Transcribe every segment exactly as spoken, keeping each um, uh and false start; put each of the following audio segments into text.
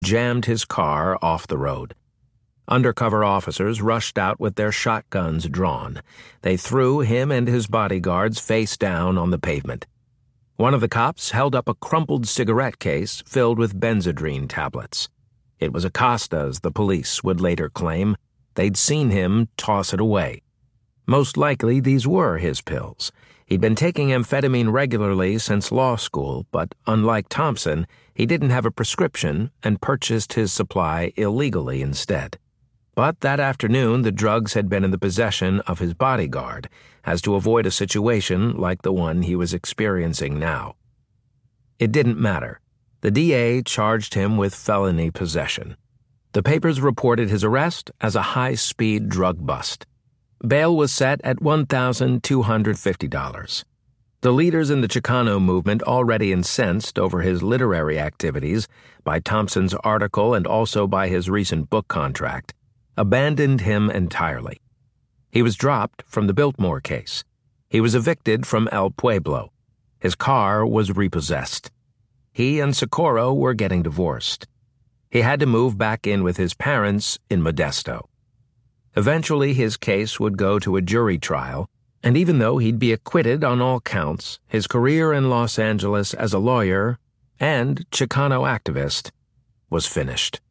jammed his car off the road. Undercover officers rushed out with their shotguns drawn. They threw him and his bodyguards face down on the pavement. One of the cops held up a crumpled cigarette case filled with Benzedrine tablets. It was Acosta's, the police would later claim. They'd seen him toss it away. Most likely these were his pills. He'd been taking amphetamine regularly since law school, but unlike Thompson, he didn't have a prescription and purchased his supply illegally instead. But that afternoon, the drugs had been in the possession of his bodyguard, as to avoid a situation like the one he was experiencing now. It didn't matter. The D A charged him with felony possession. The papers reported his arrest as a high-speed drug bust. Bail was set at one thousand two hundred fifty dollars. The leaders in the Chicano movement, already incensed over his literary activities by Thompson's article and also by his recent book contract, abandoned him entirely. He was dropped from the Biltmore case. He was evicted from El Pueblo. His car was repossessed. He and Socorro were getting divorced. He had to move back in with his parents in Modesto. Eventually, his case would go to a jury trial, and even though he'd be acquitted on all counts, his career in Los Angeles as a lawyer and Chicano activist was finished.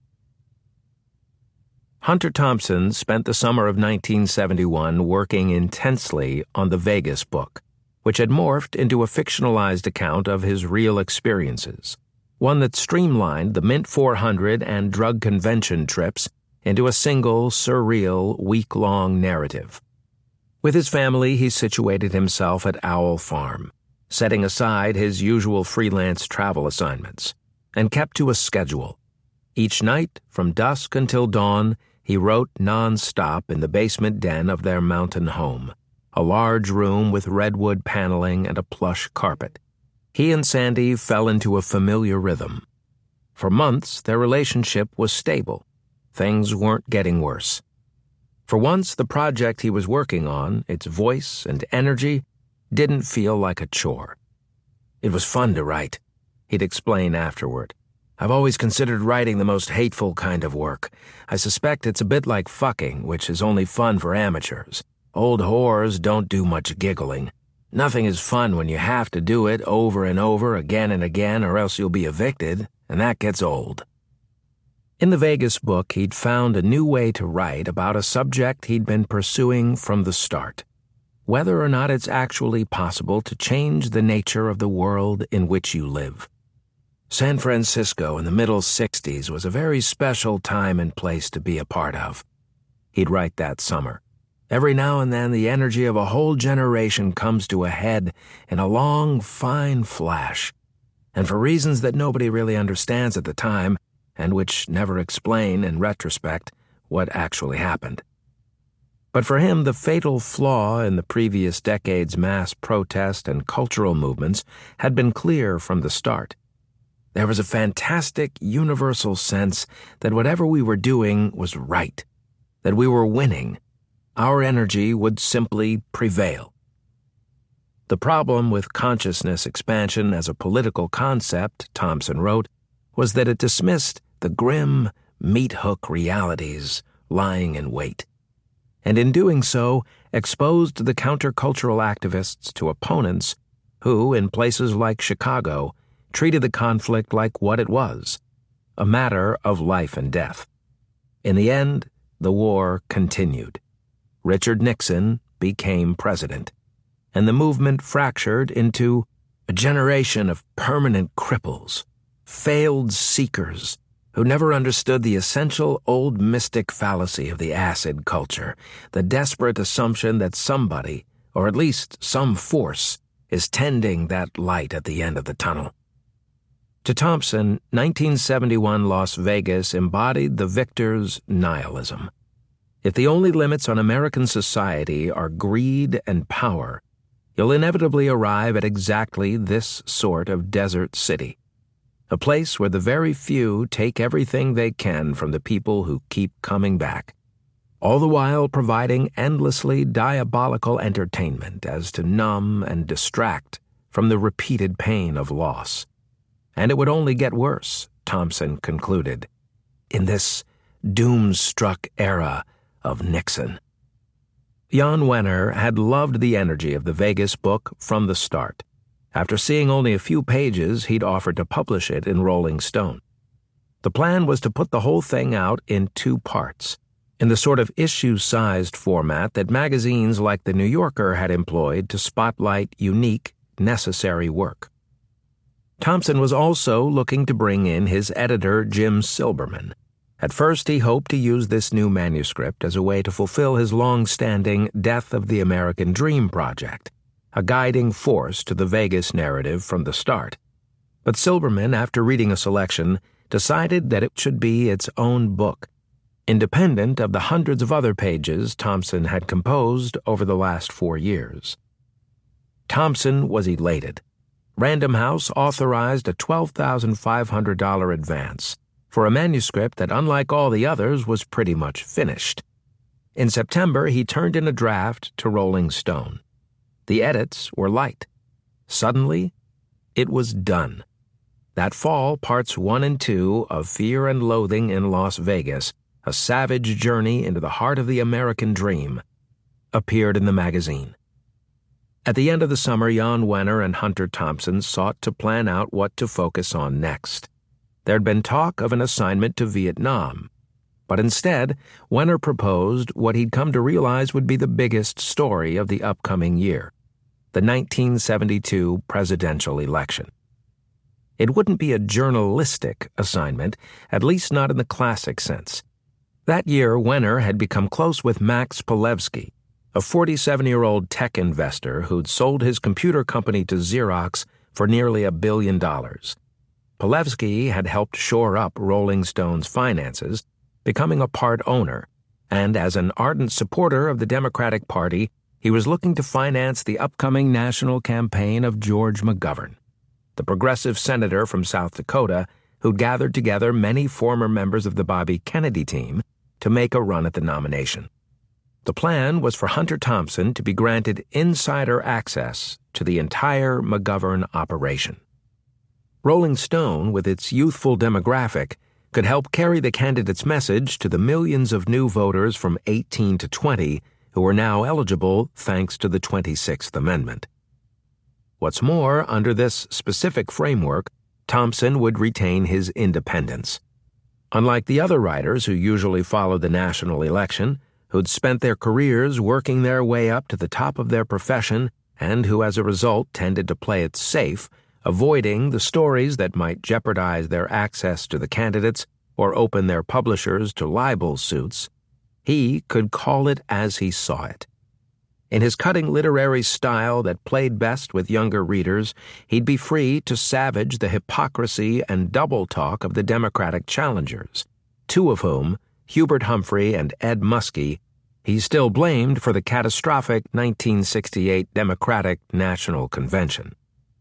Hunter Thompson spent the summer of nineteen seventy-one working intensely on the Vegas book, which had morphed into a fictionalized account of his real experiences, one that streamlined the Mint four hundred and drug convention trips into a single, surreal, week-long narrative. With his family, he situated himself at Owl Farm, setting aside his usual freelance travel assignments, and kept to a schedule. Each night, from dusk until dawn, he wrote non-stop in the basement den of their mountain home, a large room with redwood paneling and a plush carpet. He and Sandy fell into a familiar rhythm. For months, their relationship was stable. Things weren't getting worse. For once, the project he was working on, its voice and energy, didn't feel like a chore. It was fun to write, he'd explain afterward. I've always considered writing the most hateful kind of work. I suspect it's a bit like fucking, which is only fun for amateurs. Old whores don't do much giggling. Nothing is fun when you have to do it over and over again and again, or else you'll be evicted, and that gets old. In the Vegas book, he'd found a new way to write about a subject he'd been pursuing from the start. Whether or not it's actually possible to change the nature of the world in which you live. San Francisco in the middle sixties was a very special time and place to be a part of. He'd write that summer. Every now and then the energy of a whole generation comes to a head in a long, fine flash. And for reasons that nobody really understands at the time, and which never explain, in retrospect, what actually happened. But for him, the fatal flaw in the previous decade's mass protest and cultural movements had been clear from the start. There was a fantastic, universal sense that whatever we were doing was right, that we were winning. Our energy would simply prevail. The problem with consciousness expansion as a political concept, Thompson wrote, was that it dismissed the grim, meat-hook realities lying in wait, and in doing so exposed the countercultural activists to opponents who, in places like Chicago, treated the conflict like what it was, a matter of life and death. In the end, the war continued. Richard Nixon became president, and the movement fractured into a generation of permanent cripples, failed seekers who never understood the essential old mystic fallacy of the acid culture, the desperate assumption that somebody, or at least some force, is tending that light at the end of the tunnel. To Thompson, nineteen seventy-one Las Vegas embodied the victor's nihilism. If the only limits on American society are greed and power, you'll inevitably arrive at exactly this sort of desert city, a place where the very few take everything they can from the people who keep coming back, all the while providing endlessly diabolical entertainment as to numb and distract from the repeated pain of loss. And it would only get worse Thompson concluded, in this doom-struck era of Nixon. Jan Wenner had loved the energy of the Vegas book from the start. After seeing only a few pages, he'd offered to publish it in Rolling Stone. The plan was to put the whole thing out in two parts, in the sort of issue-sized format that magazines like The New Yorker had employed to spotlight unique, necessary work. Thompson was also looking to bring in his editor, Jim Silberman. At first, he hoped to use this new manuscript as a way to fulfill his long-standing Death of the American Dream project, a guiding force to the Vegas narrative from the start. But Silberman, after reading a selection, decided that it should be its own book, independent of the hundreds of other pages Thompson had composed over the last four years. Thompson was elated. Random House authorized a twelve thousand five hundred dollars advance for a manuscript that, unlike all the others, was pretty much finished. In September, he turned in a draft to Rolling Stone. The edits were light. Suddenly, it was done. That fall, parts one and two of Fear and Loathing in Las Vegas, A Savage Journey into the Heart of the American Dream, appeared in the magazine. At the end of the summer, Jan Wenner and Hunter Thompson sought to plan out what to focus on next. There'd been talk of an assignment to Vietnam, but instead, Wenner proposed what he'd come to realize would be the biggest story of the upcoming year, the nineteen seventy-two presidential election. It wouldn't be a journalistic assignment, at least not in the classic sense. That year, Wenner had become close with Max Palevsky, a forty-seven-year-old tech investor who'd sold his computer company to Xerox for nearly a billion dollars. Palevsky had helped shore up Rolling Stone's finances, becoming a part owner, and as an ardent supporter of the Democratic Party, he was looking to finance the upcoming national campaign of George McGovern, the progressive senator from South Dakota who'd gathered together many former members of the Bobby Kennedy team to make a run at the nomination. The plan was for Hunter Thompson to be granted insider access to the entire McGovern operation. Rolling Stone, with its youthful demographic, could help carry the candidate's message to the millions of new voters from eighteen to twenty who were now eligible thanks to the twenty-sixth Amendment. What's more, under this specific framework, Thompson would retain his independence. Unlike the other writers who usually followed the national election, who'd spent their careers working their way up to the top of their profession and who as a result tended to play it safe, avoiding the stories that might jeopardize their access to the candidates or open their publishers to libel suits, he could call it as he saw it. In his cutting literary style that played best with younger readers, he'd be free to savage the hypocrisy and double-talk of the Democratic challengers, two of whom, Hubert Humphrey and Ed Muskie, he still blamed for the catastrophic nineteen sixty-eight Democratic National Convention.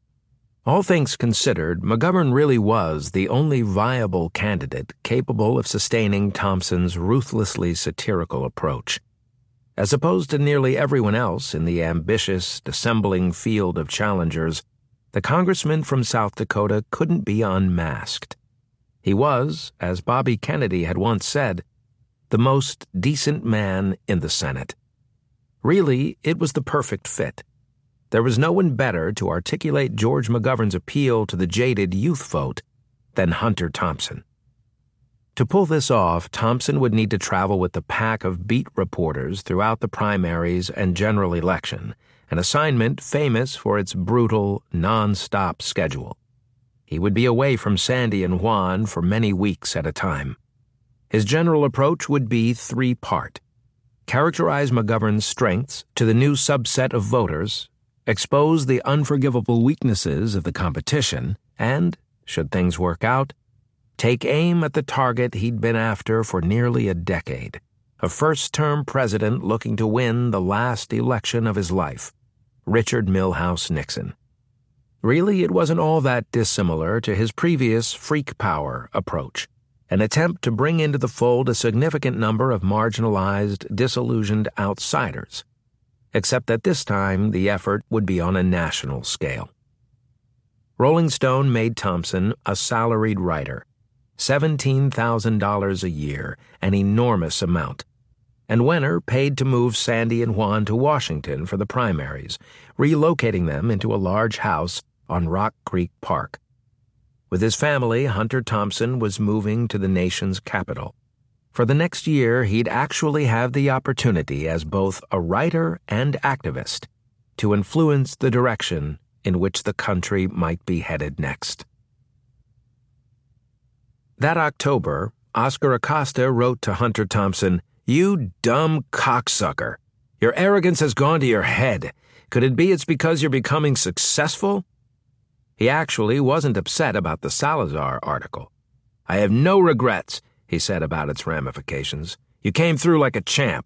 All things considered, McGovern really was the only viable candidate capable of sustaining Thompson's ruthlessly satirical approach. As opposed to nearly everyone else in the ambitious, dissembling field of challengers, the congressman from South Dakota couldn't be unmasked. He was, as Bobby Kennedy had once said, the most decent man in the Senate. Really, it was the perfect fit. There was no one better to articulate George McGovern's appeal to the jaded youth vote than Hunter Thompson. To pull this off, Thompson would need to travel with the pack of beat reporters throughout the primaries and general election, an assignment famous for its brutal, non-stop schedule. He would be away from Sandy and Juan for many weeks at a time. His general approach would be three-part: characterize McGovern's strengths to the new subset of voters, expose the unforgivable weaknesses of the competition, and, should things work out, take aim at the target he'd been after for nearly a decade, a first-term president looking to win the last election of his life, Richard Milhous Nixon. Really, it wasn't all that dissimilar to his previous freak power approach, an attempt to bring into the fold a significant number of marginalized, disillusioned outsiders, except that this time the effort would be on a national scale. Rolling Stone made Thompson a salaried writer, seventeen thousand dollars a year, an enormous amount. And Wenner paid to move Sandy and Juan to Washington for the primaries, relocating them into a large house on Rock Creek Park. With his family, Hunter Thompson was moving to the nation's capital. For the next year, he'd actually have the opportunity as both a writer and activist to influence the direction in which the country might be headed next. That October, Oscar Acosta wrote to Hunter Thompson, "You dumb cocksucker. Your arrogance has gone to your head. Could it be it's because you're becoming successful?" He actually wasn't upset about the Salazar article. "I have no regrets," he said about its ramifications. "You came through like a champ."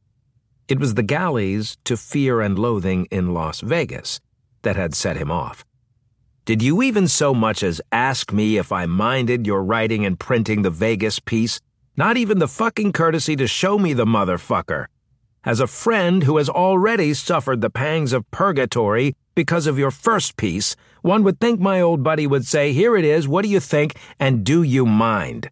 It was the galleys to Fear and Loathing in Las Vegas that had set him off. "Did you even so much as ask me if I minded your writing and printing the Vegas piece? Not even the fucking courtesy to show me the motherfucker. As a friend who has already suffered the pangs of purgatory because of your first piece, one would think my old buddy would say, 'Here it is, what do you think, and do you mind?'"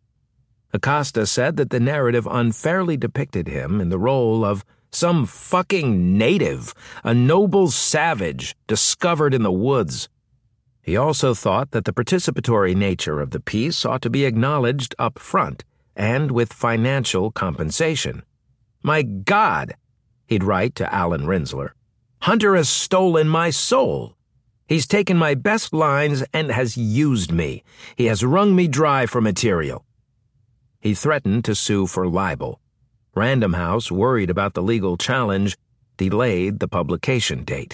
Acosta said that the narrative unfairly depicted him in the role of some fucking native, a noble savage discovered in the woods. He also thought that the participatory nature of the piece ought to be acknowledged up front, and with financial compensation. "My God," he'd write to Alan Rinzler, "Hunter has stolen my soul. He's taken my best lines and has used me. He has wrung me dry for material." He threatened to sue for libel. Random House, worried about the legal challenge, delayed the publication date.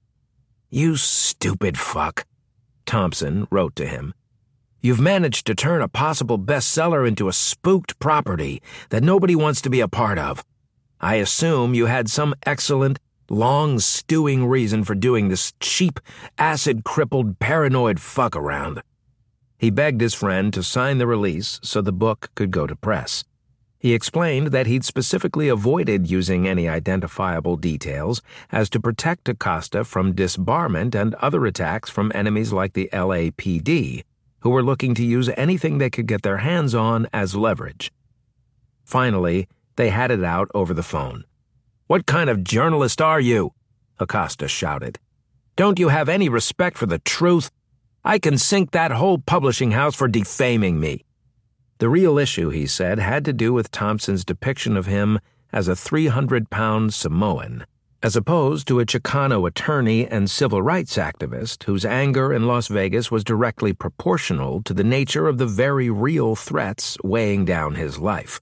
"You stupid fuck," Thompson wrote to him. "You've managed to turn a possible bestseller into a spooked property that nobody wants to be a part of. I assume you had some excellent, long stewing reason for doing this cheap, acid-crippled, paranoid fuck around." He begged his friend to sign the release so the book could go to press. He explained that he'd specifically avoided using any identifiable details as to protect Acosta from disbarment and other attacks from enemies like the L A P D, who were looking to use anything they could get their hands on as leverage. Finally, they had it out over the phone. "What kind of journalist are you?" Acosta shouted. "Don't you have any respect for the truth? I can sink that whole publishing house for defaming me." The real issue, he said, had to do with Thompson's depiction of him as a three hundred pound Samoan, as opposed to a Chicano attorney and civil rights activist whose anger in Las Vegas was directly proportional to the nature of the very real threats weighing down his life.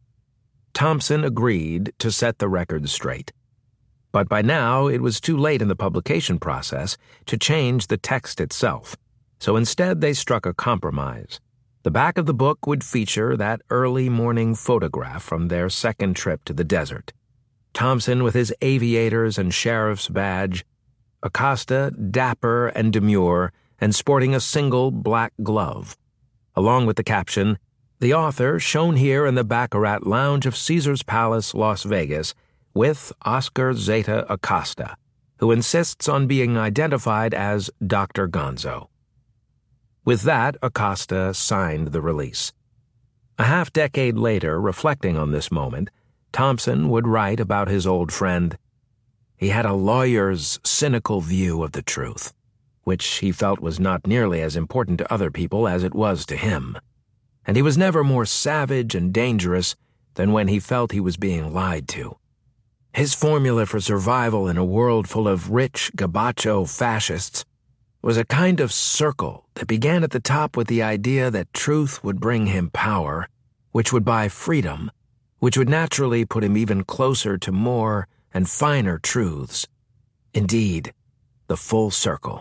Thompson agreed to set the record straight. But by now it was too late in the publication process to change the text itself, so instead they struck a compromise. The back of the book would feature that early morning photograph from their second trip to the desert. Thompson with his aviators and sheriff's badge, Acosta dapper and demure and sporting a single black glove, along with the caption, "The author shown here in the Baccarat Lounge of Caesar's Palace, Las Vegas, with Oscar Zeta Acosta, who insists on being identified as Doctor Gonzo." With that, Acosta signed the release. A half-decade later, reflecting on this moment, Thompson would write about his old friend. He had a lawyer's cynical view of the truth, which he felt was not nearly as important to other people as it was to him. And he was never more savage and dangerous than when he felt he was being lied to. His formula for survival in a world full of rich gabacho fascists was a kind of circle that began at the top with the idea that truth would bring him power, which would buy freedom, which would naturally put him even closer to more and finer truths. Indeed, the full circle.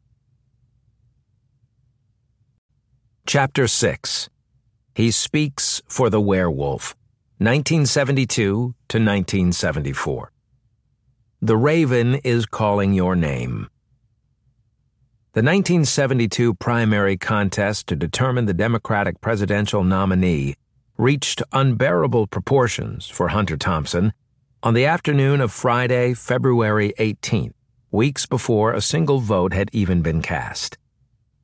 Chapter six. He Speaks for the Werewolf, nineteen seventy-two to nineteen seventy-four. The Raven is Calling Your Name. The nineteen seventy-two primary contest to determine the Democratic presidential nominee reached unbearable proportions for Hunter Thompson on the afternoon of Friday, February eighteenth, weeks before a single vote had even been cast.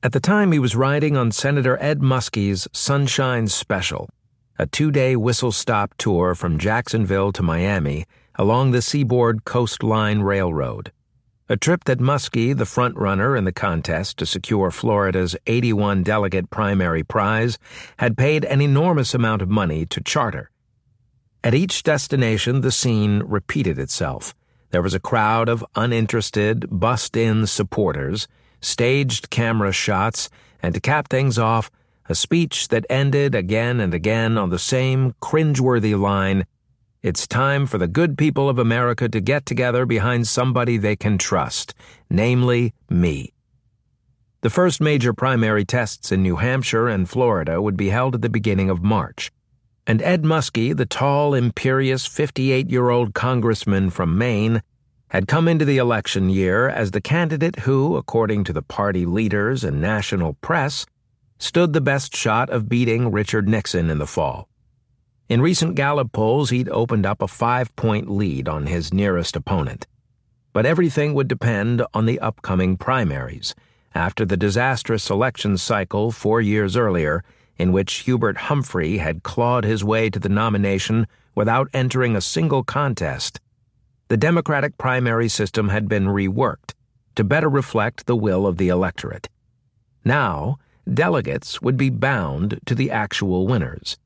At the time, he was riding on Senator Ed Muskie's Sunshine Special, a two-day whistle-stop tour from Jacksonville to Miami along the Seaboard Coastline Railroad, a trip that Muskie, the front-runner in the contest to secure Florida's eighty-one delegate primary prize, had paid an enormous amount of money to charter. At each destination, the scene repeated itself. There was a crowd of uninterested, bussed-in supporters, staged camera shots, and to cap things off, a speech that ended again and again on the same cringeworthy line, "It's time for the good people of America to get together behind somebody they can trust, namely me." The first major primary tests in New Hampshire and Florida would be held at the beginning of March, and Ed Muskie, the tall, imperious fifty-eight-year-old congressman from Maine, had come into the election year as the candidate who, according to the party leaders and national press, stood the best shot of beating Richard Nixon in the fall. In recent Gallup polls, he'd opened up a five-point lead on his nearest opponent. But everything would depend on the upcoming primaries, after the disastrous election cycle four years earlier, in which Hubert Humphrey had clawed his way to the nomination without entering a single contest. The Democratic primary system had been reworked to better reflect the will of the electorate. Now, delegates would be bound to the actual winners.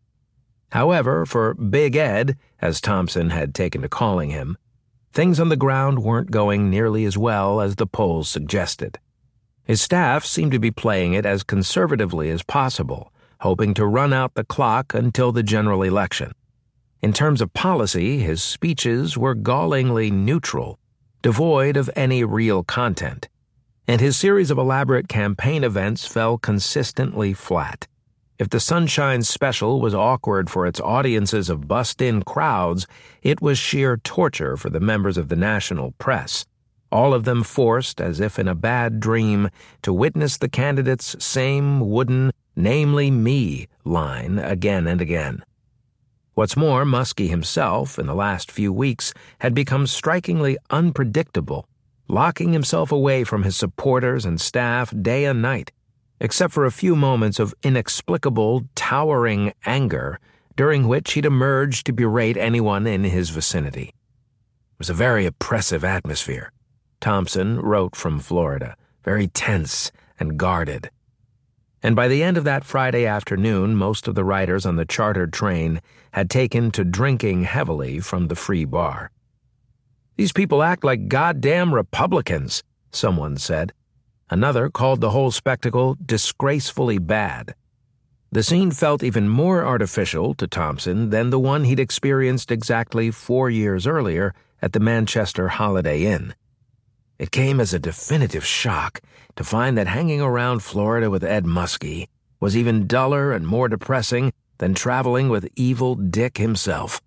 However, for Big Ed, as Thompson had taken to calling him, things on the ground weren't going nearly as well as the polls suggested. His staff seemed to be playing it as conservatively as possible, hoping to run out the clock until the general election. In terms of policy, his speeches were gallingly neutral, devoid of any real content, and his series of elaborate campaign events fell consistently flat. If the Sunshine Special was awkward for its audiences of bussed-in crowds, it was sheer torture for the members of the national press, all of them forced, as if in a bad dream, to witness the candidate's same wooden, "namely me" line again and again. What's more, Muskie himself, in the last few weeks, had become strikingly unpredictable, locking himself away from his supporters and staff day and night, except for a few moments of inexplicable, towering anger, during which he'd emerge to berate anyone in his vicinity. It was a very oppressive atmosphere, Thompson wrote from Florida, very tense and guarded. And by the end of that Friday afternoon, most of the riders on the chartered train had taken to drinking heavily from the free bar. "These people act like goddamn Republicans," someone said. Another called the whole spectacle disgracefully bad. The scene felt even more artificial to Thompson than the one he'd experienced exactly four years earlier at the Manchester Holiday Inn. It came as a definitive shock to find that hanging around Florida with Ed Muskie was even duller and more depressing than traveling with Evil Dick himself.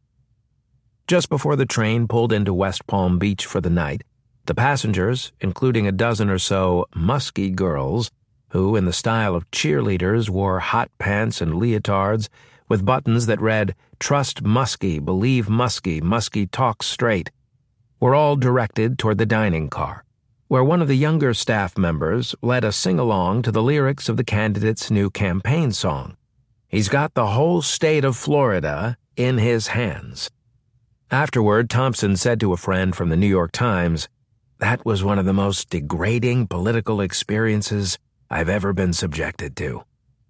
Just before the train pulled into West Palm Beach for the night, the passengers, including a dozen or so Muskie girls, who, in the style of cheerleaders, wore hot pants and leotards with buttons that read, "Trust Muskie, believe Muskie, Muskie talks straight," were all directed toward the dining car, where one of the younger staff members led a sing-along to the lyrics of the candidate's new campaign song, "He's got the whole state of Florida in his hands." Afterward, Thompson said to a friend from the New York Times, "That was one of the most degrading political experiences I've ever been subjected to."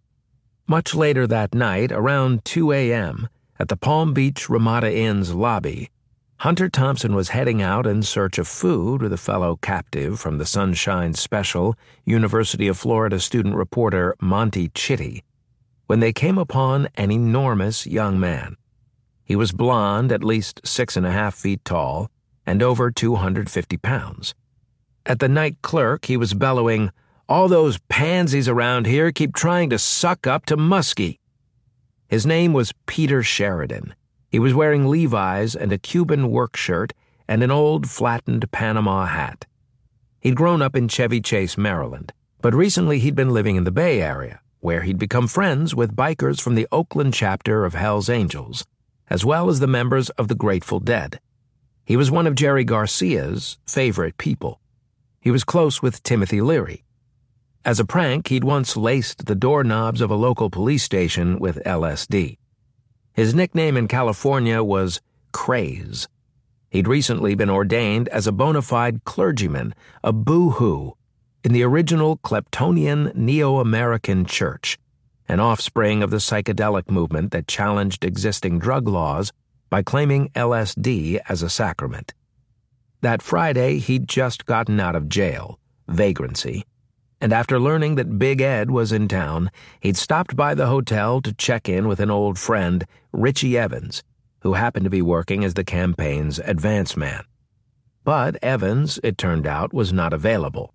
Much later that night, around two a.m., at the Palm Beach Ramada Inn's lobby, Hunter Thompson was heading out in search of food with a fellow captive from the Sunshine Special, University of Florida student reporter Monty Chitty, when they came upon an enormous young man. He was blond, at least six and a half feet tall, and over two hundred fifty pounds. At the night clerk, he was bellowing, "All those pansies around here keep trying to suck up to Muskie." His name was Peter Sheridan. He was wearing Levi's and a Cuban work shirt and an old flattened Panama hat. He'd grown up in Chevy Chase, Maryland, but recently he'd been living in the Bay Area, where he'd become friends with bikers from the Oakland chapter of Hell's Angels, as well as the members of the Grateful Dead. He was one of Jerry Garcia's favorite people. He was close with Timothy Leary. As a prank, he'd once laced the doorknobs of a local police station with L S D. His nickname in California was Craze. He'd recently been ordained as a bona fide clergyman, a boo-hoo, in the original Kleptonian Neo-American Church, an offspring of the psychedelic movement that challenged existing drug laws by claiming L S D as a sacrament. That Friday, he'd just gotten out of jail, vagrancy, and after learning that Big Ed was in town, he'd stopped by the hotel to check in with an old friend, Richie Evans, who happened to be working as the campaign's advance man. But Evans, it turned out, was not available.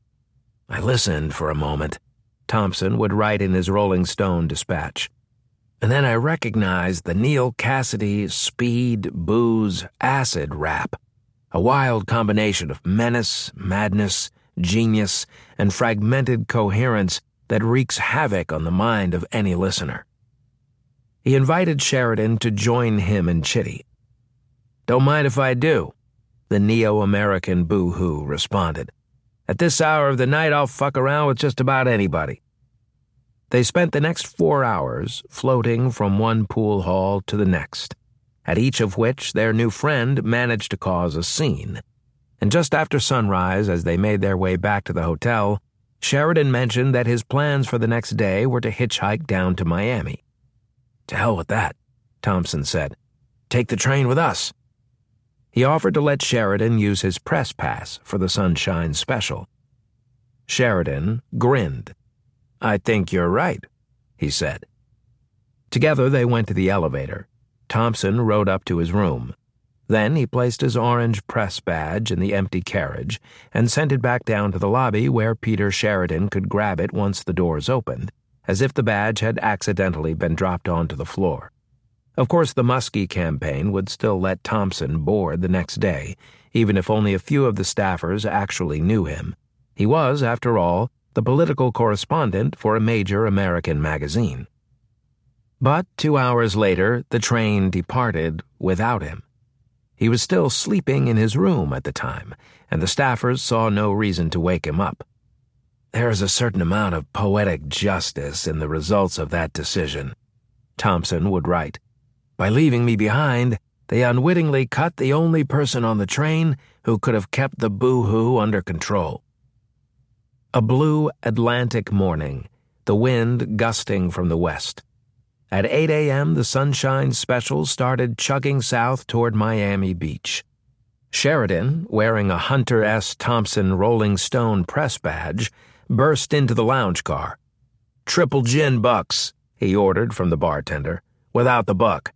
"I listened for a moment," Thompson would write in his Rolling Stone dispatch, "and then I recognized the Neal Cassady speed, booze, acid rap, a wild combination of menace, madness, genius, and fragmented coherence that wreaks havoc on the mind of any listener." He invited Sheridan to join him and Chitty. "Don't mind if I do," the Neo-American boo-hoo responded. "At this hour of the night, I'll fuck around with just about anybody." They spent the next four hours floating from one pool hall to the next, at each of which their new friend managed to cause a scene. And just after sunrise, as they made their way back to the hotel, Sheridan mentioned that his plans for the next day were to hitchhike down to Miami. "To hell with that," Thompson said. "Take the train with us." He offered to let Sheridan use his press pass for the Sunshine Special. Sheridan grinned. "I think you're right," he said. Together they went to the elevator. Thompson rode up to his room. Then he placed his orange press badge in the empty carriage and sent it back down to the lobby where Peter Sheridan could grab it once the doors opened, as if the badge had accidentally been dropped onto the floor. Of course, the Muskie campaign would still let Thompson board the next day, even if only a few of the staffers actually knew him. He was, after all, the political correspondent for a major American magazine. But two hours later, the train departed without him. He was still sleeping in his room at the time, and the staffers saw no reason to wake him up. "There is a certain amount of poetic justice in the results of that decision," Thompson would write. "By leaving me behind, they unwittingly cut the only person on the train who could have kept the boo-hoo under control." A blue Atlantic morning, the wind gusting from the west. At eight a.m., the Sunshine Special started chugging south toward Miami Beach. Sheridan, wearing a Hunter S. Thompson Rolling Stone press badge, burst into the lounge car. "Triple gin bucks," he ordered from the bartender, "without the buck."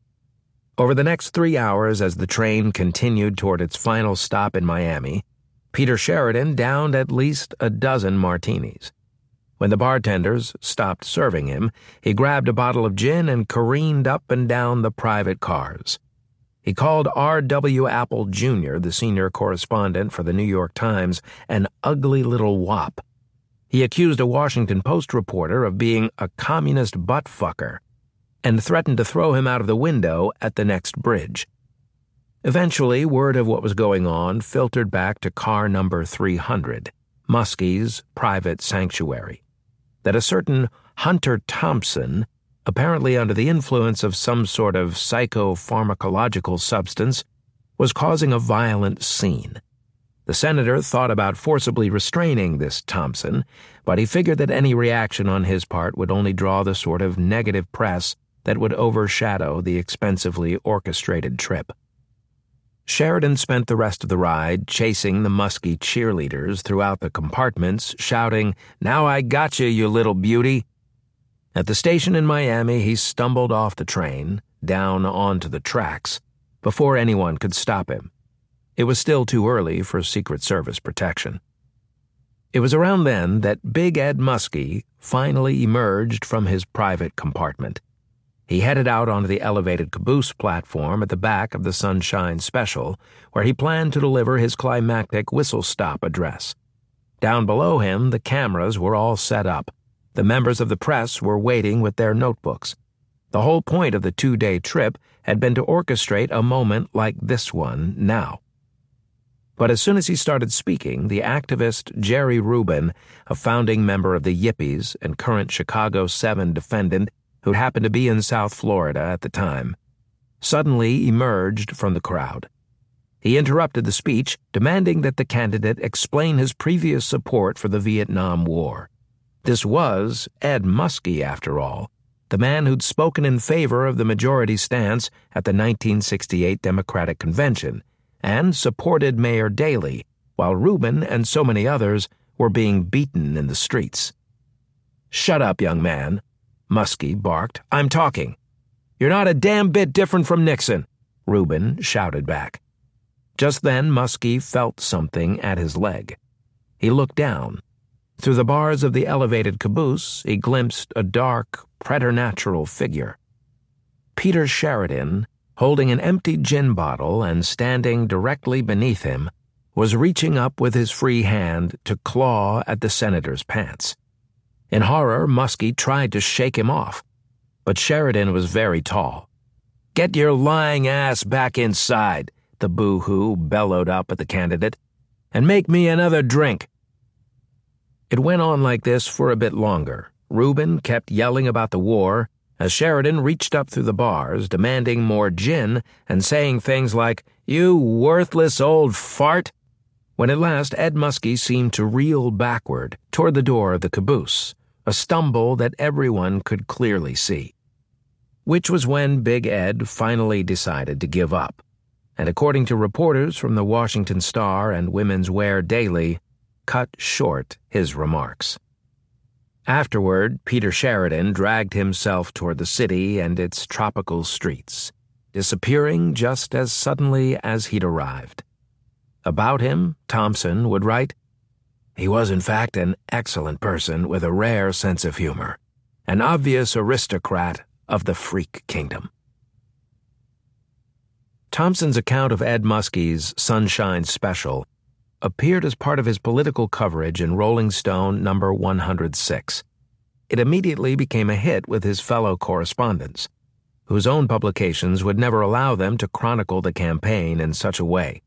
Over the next three hours as the train continued toward its final stop in Miami, Peter Sheridan downed at least a dozen martinis. When the bartenders stopped serving him, he grabbed a bottle of gin and careened up and down the private cars. He called R W Apple Junior, the senior correspondent for the New York Times, an ugly little wop. He accused a Washington Post reporter of being a communist butt-fucker and threatened to throw him out of the window at the next bridge. Eventually, word of what was going on filtered back to car number three hundred, Muskie's private sanctuary, that a certain Hunter Thompson, apparently under the influence of some sort of psychopharmacological substance, was causing a violent scene. The senator thought about forcibly restraining this Thompson, but he figured that any reaction on his part would only draw the sort of negative press that would overshadow the expensively orchestrated trip. Sheridan spent the rest of the ride chasing the Muskie cheerleaders throughout the compartments, shouting, "Now I gotcha, you little beauty." At the station in Miami, he stumbled off the train, down onto the tracks, before anyone could stop him. It was still too early for Secret Service protection. It was around then that Big Ed Muskie finally emerged from his private compartment. He headed out onto the elevated caboose platform at the back of the Sunshine Special, where he planned to deliver his climactic whistle-stop address. Down below him, the cameras were all set up. The members of the press were waiting with their notebooks. The whole point of the two-day trip had been to orchestrate a moment like this one now. But as soon as he started speaking, the activist Jerry Rubin, a founding member of the Yippies and current Chicago seven defendant who happened to be in South Florida at the time, suddenly emerged from the crowd. He interrupted the speech, demanding that the candidate explain his previous support for the Vietnam War. This was Ed Muskie, after all, the man who'd spoken in favor of the majority stance at the nineteen sixty-eight Democratic Convention and supported Mayor Daley, while Rubin and so many others were being beaten in the streets. "Shut up, young man," Muskie barked. "I'm talking." "You're not a damn bit different from Nixon," Rubin shouted back. Just then Muskie felt something at his leg. He looked down. Through the bars of the elevated caboose, he glimpsed a dark, preternatural figure. Peter Sheridan, holding an empty gin bottle and standing directly beneath him, was reaching up with his free hand to claw at the senator's pants. In horror, Muskie tried to shake him off, but Sheridan was very tall. "Get your lying ass back inside," the boo-hoo bellowed up at the candidate, "and make me another drink." It went on like this for a bit longer. Rubin kept yelling about the war, as Sheridan reached up through the bars, demanding more gin and saying things like, "You worthless old fart," when at last Ed Muskie seemed to reel backward toward the door of the caboose, a stumble that everyone could clearly see. Which was when Big Ed finally decided to give up, and according to reporters from the Washington Star and Women's Wear Daily, cut short his remarks. Afterward, Peter Sheridan dragged himself toward the city and its tropical streets, disappearing just as suddenly as he'd arrived. About him, Thompson would write, "He was in fact an excellent person with a rare sense of humor, an obvious aristocrat of the freak kingdom." Thompson's account of Ed Muskie's Sunshine Special appeared as part of his political coverage in Rolling Stone number one hundred six. It immediately became a hit with his fellow correspondents, whose own publications would never allow them to chronicle the campaign in such a way.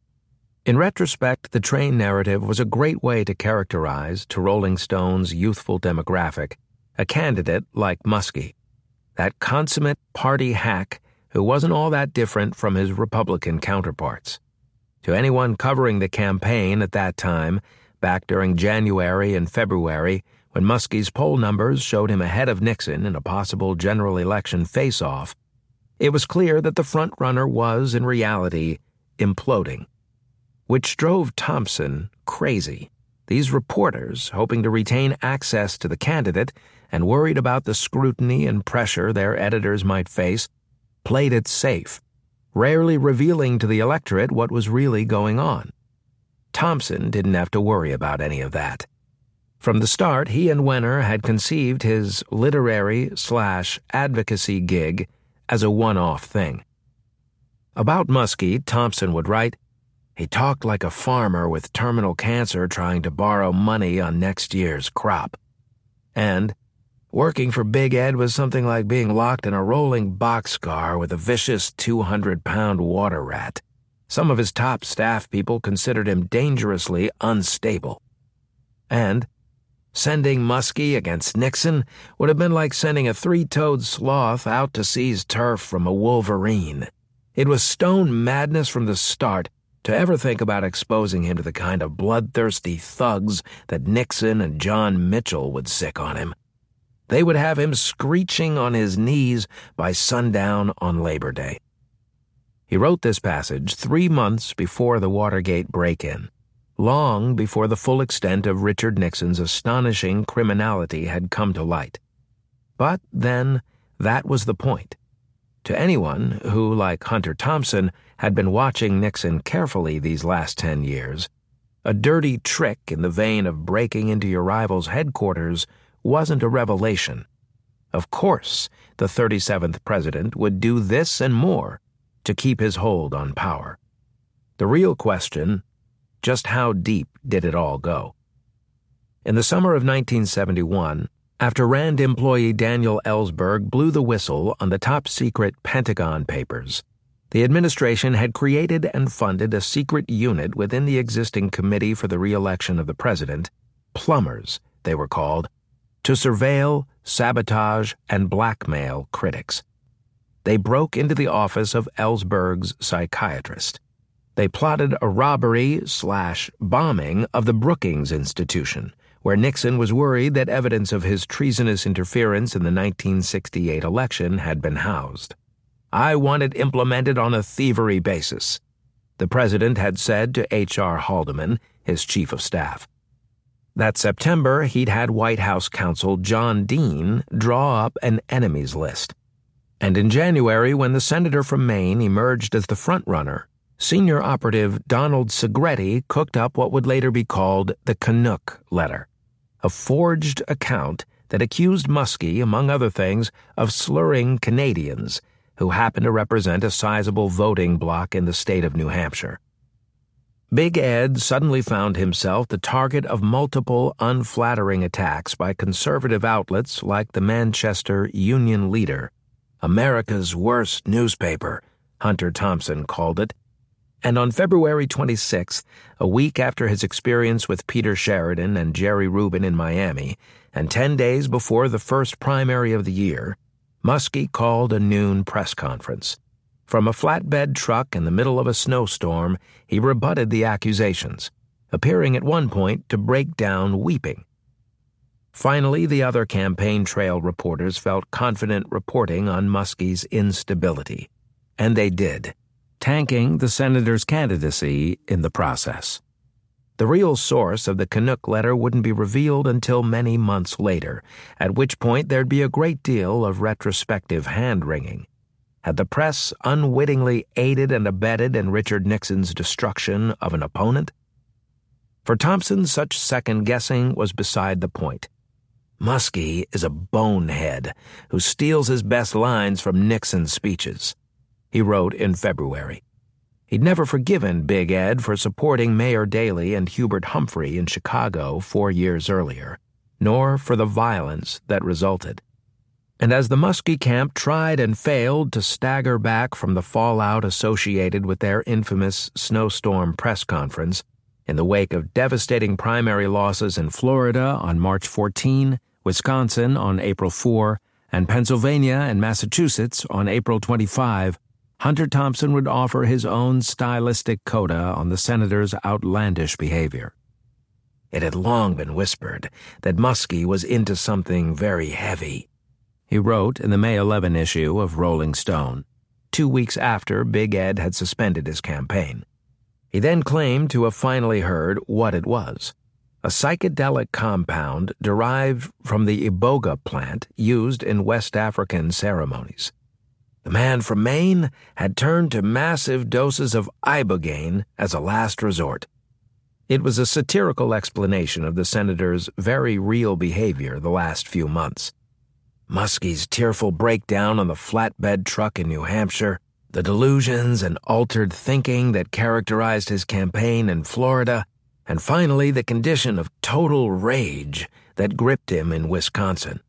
In retrospect, the train narrative was a great way to characterize, to Rolling Stone's youthful demographic, a candidate like Muskie, that consummate party hack who wasn't all that different from his Republican counterparts. To anyone covering the campaign at that time, back during January and February, when Muskie's poll numbers showed him ahead of Nixon in a possible general election face-off, it was clear that the frontrunner was, in reality, imploding. Which drove Thompson crazy. These reporters, hoping to retain access to the candidate and worried about the scrutiny and pressure their editors might face, played it safe, rarely revealing to the electorate what was really going on. Thompson didn't have to worry about any of that. From the start, he and Wenner had conceived his literary slash advocacy gig as a one-off thing. About Muskie, Thompson would write, "He talked like a farmer with terminal cancer trying to borrow money on next year's crop." And, "Working for Big Ed was something like being locked in a rolling boxcar with a vicious two hundred pound water rat. Some of his top staff people considered him dangerously unstable." And, "Sending Muskie against Nixon would have been like sending a three-toed sloth out to seize turf from a wolverine. It was stone madness from the start to ever think about exposing him to the kind of bloodthirsty thugs that Nixon and John Mitchell would sick on him. They would have him screeching on his knees by sundown on Labor Day." He wrote this passage three months before the Watergate break-in, long before the full extent of Richard Nixon's astonishing criminality had come to light. But then, that was the point. To anyone who, like Hunter Thompson, had been watching Nixon carefully these last ten years, a dirty trick in the vein of breaking into your rival's headquarters wasn't a revelation. Of course, the thirty-seventh president would do this and more to keep his hold on power. The real question, just how deep did it all go? In the summer of nineteen seventy-one, after Rand employee Daniel Ellsberg blew the whistle on the top-secret Pentagon papers, The administration had created and funded a secret unit within the existing Committee for the Re-election of the President, plumbers, they were called, to surveil, sabotage, and blackmail critics. They broke into the office of Ellsberg's psychiatrist. They plotted a robbery slash bombing of the Brookings Institution, where Nixon was worried that evidence of his treasonous interference in the nineteen sixty-eight election had been housed. "I want it implemented on a thievery basis," the president had said to H R Haldeman, his chief of staff. That September, he'd had White House counsel John Dean draw up an enemies list. And in January, when the senator from Maine emerged as the frontrunner, senior operative Donald Segretti cooked up what would later be called the Canuck Letter, a forged account that accused Muskie, among other things, of slurring Canadians, who happened to represent a sizable voting bloc in the state of New Hampshire. Big Ed suddenly found himself the target of multiple unflattering attacks by conservative outlets like the Manchester Union Leader, America's worst newspaper, Hunter Thompson called it. And on February twenty-sixth, a week after his experience with Peter Sheridan and Jerry Rubin in Miami, and ten days before the first primary of the year, Muskie called a noon press conference. From a flatbed truck in the middle of a snowstorm, he rebutted the accusations, appearing at one point to break down weeping. Finally, the other campaign trail reporters felt confident reporting on Muskie's instability. And they did, tanking the senator's candidacy in the process. The real source of the Canuck letter wouldn't be revealed until many months later, at which point there'd be a great deal of retrospective hand-wringing. Had the press unwittingly aided and abetted in Richard Nixon's destruction of an opponent? For Thompson, such second-guessing was beside the point. Muskie is a bonehead who steals his best lines from Nixon's speeches, he wrote in February. He'd never forgiven Big Ed for supporting Mayor Daley and Hubert Humphrey in Chicago four years earlier, nor for the violence that resulted. And as the Muskie camp tried and failed to stagger back from the fallout associated with their infamous snowstorm press conference, in the wake of devastating primary losses in Florida on March fourteenth, Wisconsin on April fourth, and Pennsylvania and Massachusetts on April twenty-fifth, Hunter Thompson would offer his own stylistic coda on the senator's outlandish behavior. It had long been whispered that Muskie was into something very heavy, he wrote in the May eleventh issue of Rolling Stone, two weeks after Big Ed had suspended his campaign. He then claimed to have finally heard what it was, a psychedelic compound derived from the iboga plant used in West African ceremonies. The man from Maine had turned to massive doses of ibogaine as a last resort. It was a satirical explanation of the senator's very real behavior the last few months. Muskie's tearful breakdown on the flatbed truck in New Hampshire, the delusions and altered thinking that characterized his campaign in Florida, and finally the condition of total rage that gripped him in Wisconsin.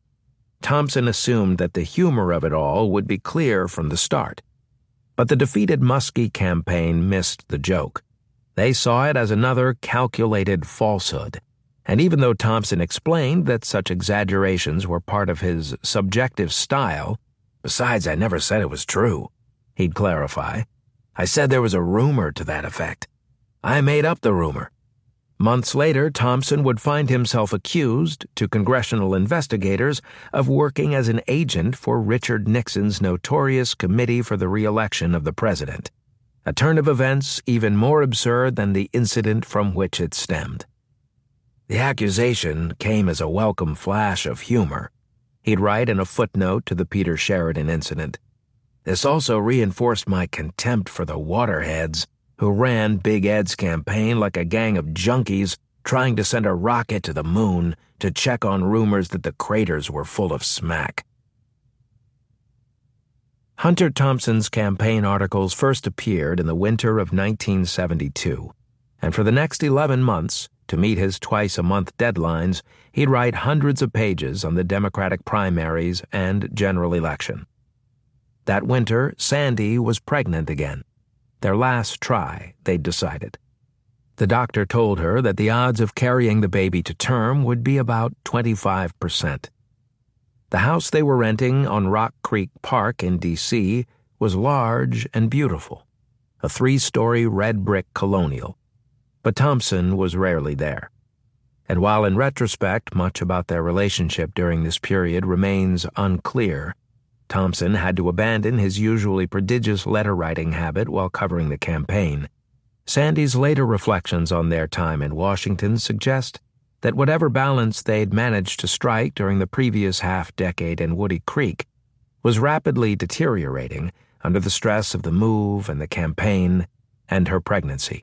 Thompson assumed that the humor of it all would be clear from the start. But the defeated Muskie campaign missed the joke. They saw it as another calculated falsehood. And even though Thompson explained that such exaggerations were part of his subjective style, "Besides, I never said it was true," he'd clarify. "I said there was a rumor to that effect. I made up the rumor." Months later, Thompson would find himself accused, to congressional investigators, of working as an agent for Richard Nixon's notorious Committee for the Re-election of the President, a turn of events even more absurd than the incident from which it stemmed. The accusation came as a welcome flash of humor, he'd write in a footnote to the Peter Sheridan incident. This also reinforced my contempt for the waterheads who ran Big Ed's campaign like a gang of junkies trying to send a rocket to the moon to check on rumors that the craters were full of smack. Hunter Thompson's campaign articles first appeared in the winter of nineteen seventy-two, and for the next eleven months, to meet his twice-a-month deadlines, he'd write hundreds of pages on the Democratic primaries and general election. That winter, Sandy was pregnant again. Their last try, they'd decided. The doctor told her that the odds of carrying the baby to term would be about twenty-five percent. The house they were renting on Rock Creek Park in D C was large and beautiful, a three-story red brick colonial. But Thompson was rarely there. And while in retrospect much about their relationship during this period remains unclear, Thompson had to abandon his usually prodigious letter-writing habit while covering the campaign. Sandy's later reflections on their time in Washington suggest that whatever balance they'd managed to strike during the previous half-decade in Woody Creek was rapidly deteriorating under the stress of the move and the campaign and her pregnancy.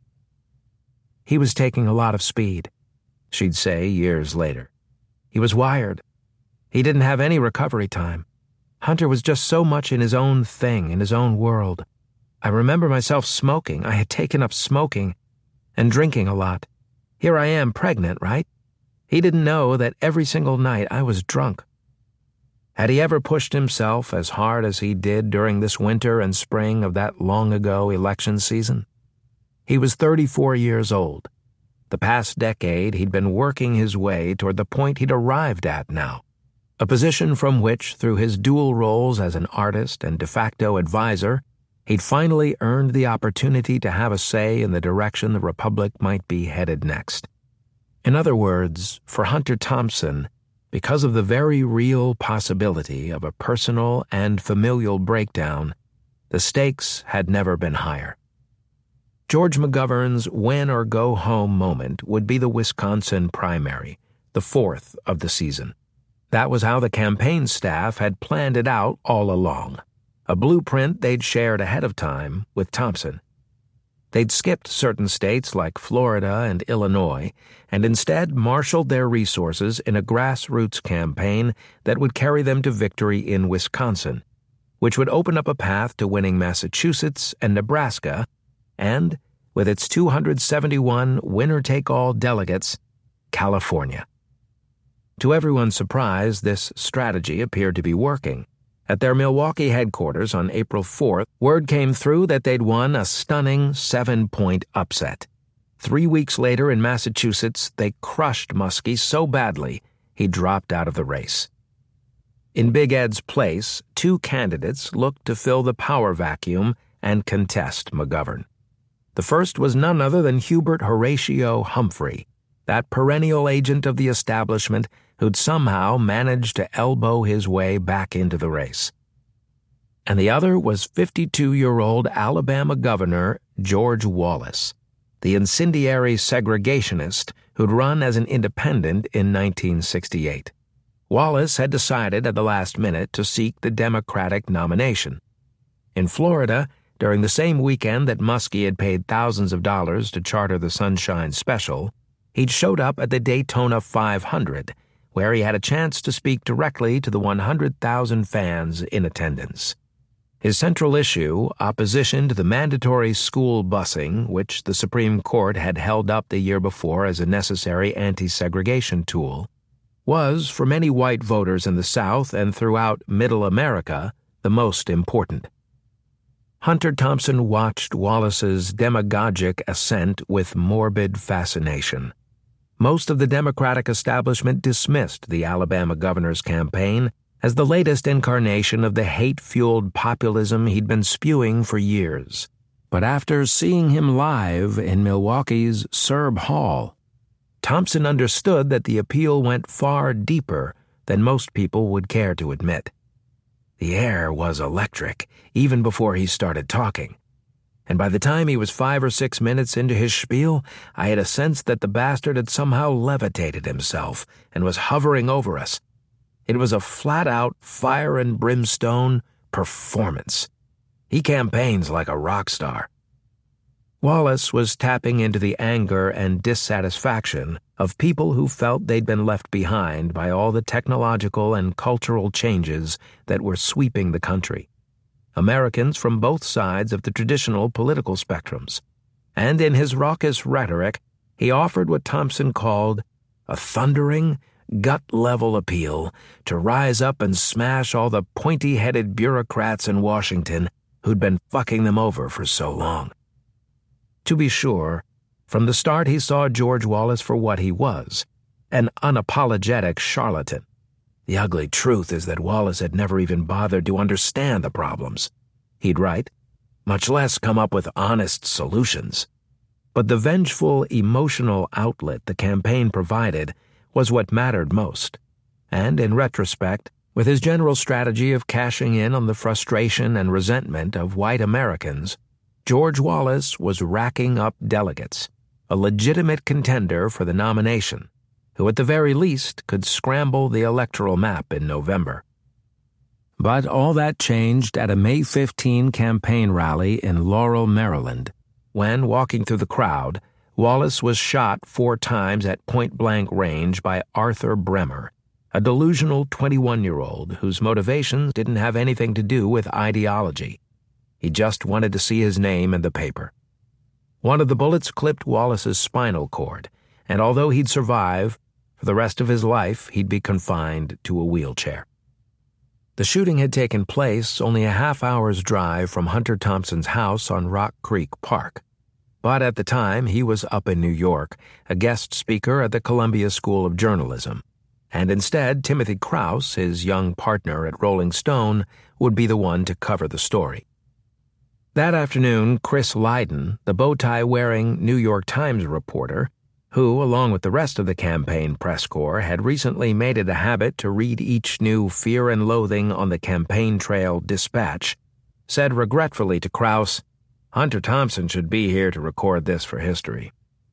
He was taking a lot of speed, she'd say years later. He was wired. He didn't have any recovery time. Hunter was just so much in his own thing, in his own world. I remember myself smoking. I had taken up smoking and drinking a lot. Here I am, pregnant, right? He didn't know that every single night I was drunk. Had he ever pushed himself as hard as he did during this winter and spring of that long-ago election season? He was thirty-four years old. The past decade he'd been working his way toward the point he'd arrived at now, a position from which, through his dual roles as an artist and de facto advisor, he'd finally earned the opportunity to have a say in the direction the Republic might be headed next. In other words, for Hunter Thompson, because of the very real possibility of a personal and familial breakdown, the stakes had never been higher. George McGovern's win-or-go-home moment would be the Wisconsin primary, the fourth of the season. That was how the campaign staff had planned it out all along, a blueprint they'd shared ahead of time with Thompson. They'd skipped certain states like Florida and Illinois and instead marshaled their resources in a grassroots campaign that would carry them to victory in Wisconsin, which would open up a path to winning Massachusetts and Nebraska and, with its two hundred seventy-one winner-take-all delegates, California. To everyone's surprise, this strategy appeared to be working. At their Milwaukee headquarters on April fourth, word came through that they'd won a stunning seven-point upset. Three weeks later in Massachusetts, they crushed Muskie so badly he dropped out of the race. In Big Ed's place, two candidates looked to fill the power vacuum and contest McGovern. The first was none other than Hubert Horatio Humphrey, that perennial agent of the establishment who'd somehow managed to elbow his way back into the race. And the other was fifty-two-year-old Alabama Governor George Wallace, the incendiary segregationist who'd run as an independent in nineteen sixty-eight. Wallace had decided at the last minute to seek the Democratic nomination. In Florida, during the same weekend that Muskie had paid thousands of dollars to charter the Sunshine Special, he'd showed up at the Daytona five hundred, where he had a chance to speak directly to the one hundred thousand fans in attendance. His central issue, opposition to the mandatory school busing, which the Supreme Court had held up the year before as a necessary anti-segregation tool, was, for many white voters in the South and throughout Middle America, the most important. Hunter Thompson watched Wallace's demagogic ascent with morbid fascination. Most of the Democratic establishment dismissed the Alabama governor's campaign as the latest incarnation of the hate-fueled populism he'd been spewing for years. But after seeing him live in Milwaukee's Serb Hall, Thompson understood that the appeal went far deeper than most people would care to admit. The air was electric, even before he started talking. And by the time he was five or six minutes into his spiel, I had a sense that the bastard had somehow levitated himself and was hovering over us. It was a flat-out fire and brimstone performance. He campaigns like a rock star. Wallace was tapping into the anger and dissatisfaction of people who felt they'd been left behind by all the technological and cultural changes that were sweeping the country. Americans from both sides of the traditional political spectrums. And in his raucous rhetoric, he offered what Thompson called a thundering, gut-level appeal to rise up and smash all the pointy-headed bureaucrats in Washington who'd been fucking them over for so long. To be sure, from the start he saw George Wallace for what he was, an unapologetic charlatan. The ugly truth is that Wallace had never even bothered to understand the problems he'd write, much less come up with honest solutions. But the vengeful, emotional outlet the campaign provided was what mattered most, and in retrospect, with his general strategy of cashing in on the frustration and resentment of white Americans, George Wallace was racking up delegates, a legitimate contender for the nomination, who at the very least could scramble the electoral map in November. But all that changed at a May fifteenth campaign rally in Laurel, Maryland, when, walking through the crowd, Wallace was shot four times at point-blank range by Arthur Bremer, a delusional twenty-one-year-old whose motivations didn't have anything to do with ideology. He just wanted to see his name in the paper. One of the bullets clipped Wallace's spinal cord, and although he'd survive, for the rest of his life he'd be confined to a wheelchair. The shooting had taken place only a half hour's drive from Hunter Thompson's house on Rock Creek Park. But at the time, he was up in New York, a guest speaker at the Columbia School of Journalism, and instead Timothy Krause, his young partner at Rolling Stone, would be the one to cover the story. That afternoon, Chris Lydon, the bow-tie-wearing New York Times reporter, who, along with the rest of the campaign press corps, had recently made it a habit to read each new Fear and Loathing on the Campaign Trail dispatch, said regretfully to Krause, "Hunter Thompson should be here to record this for history."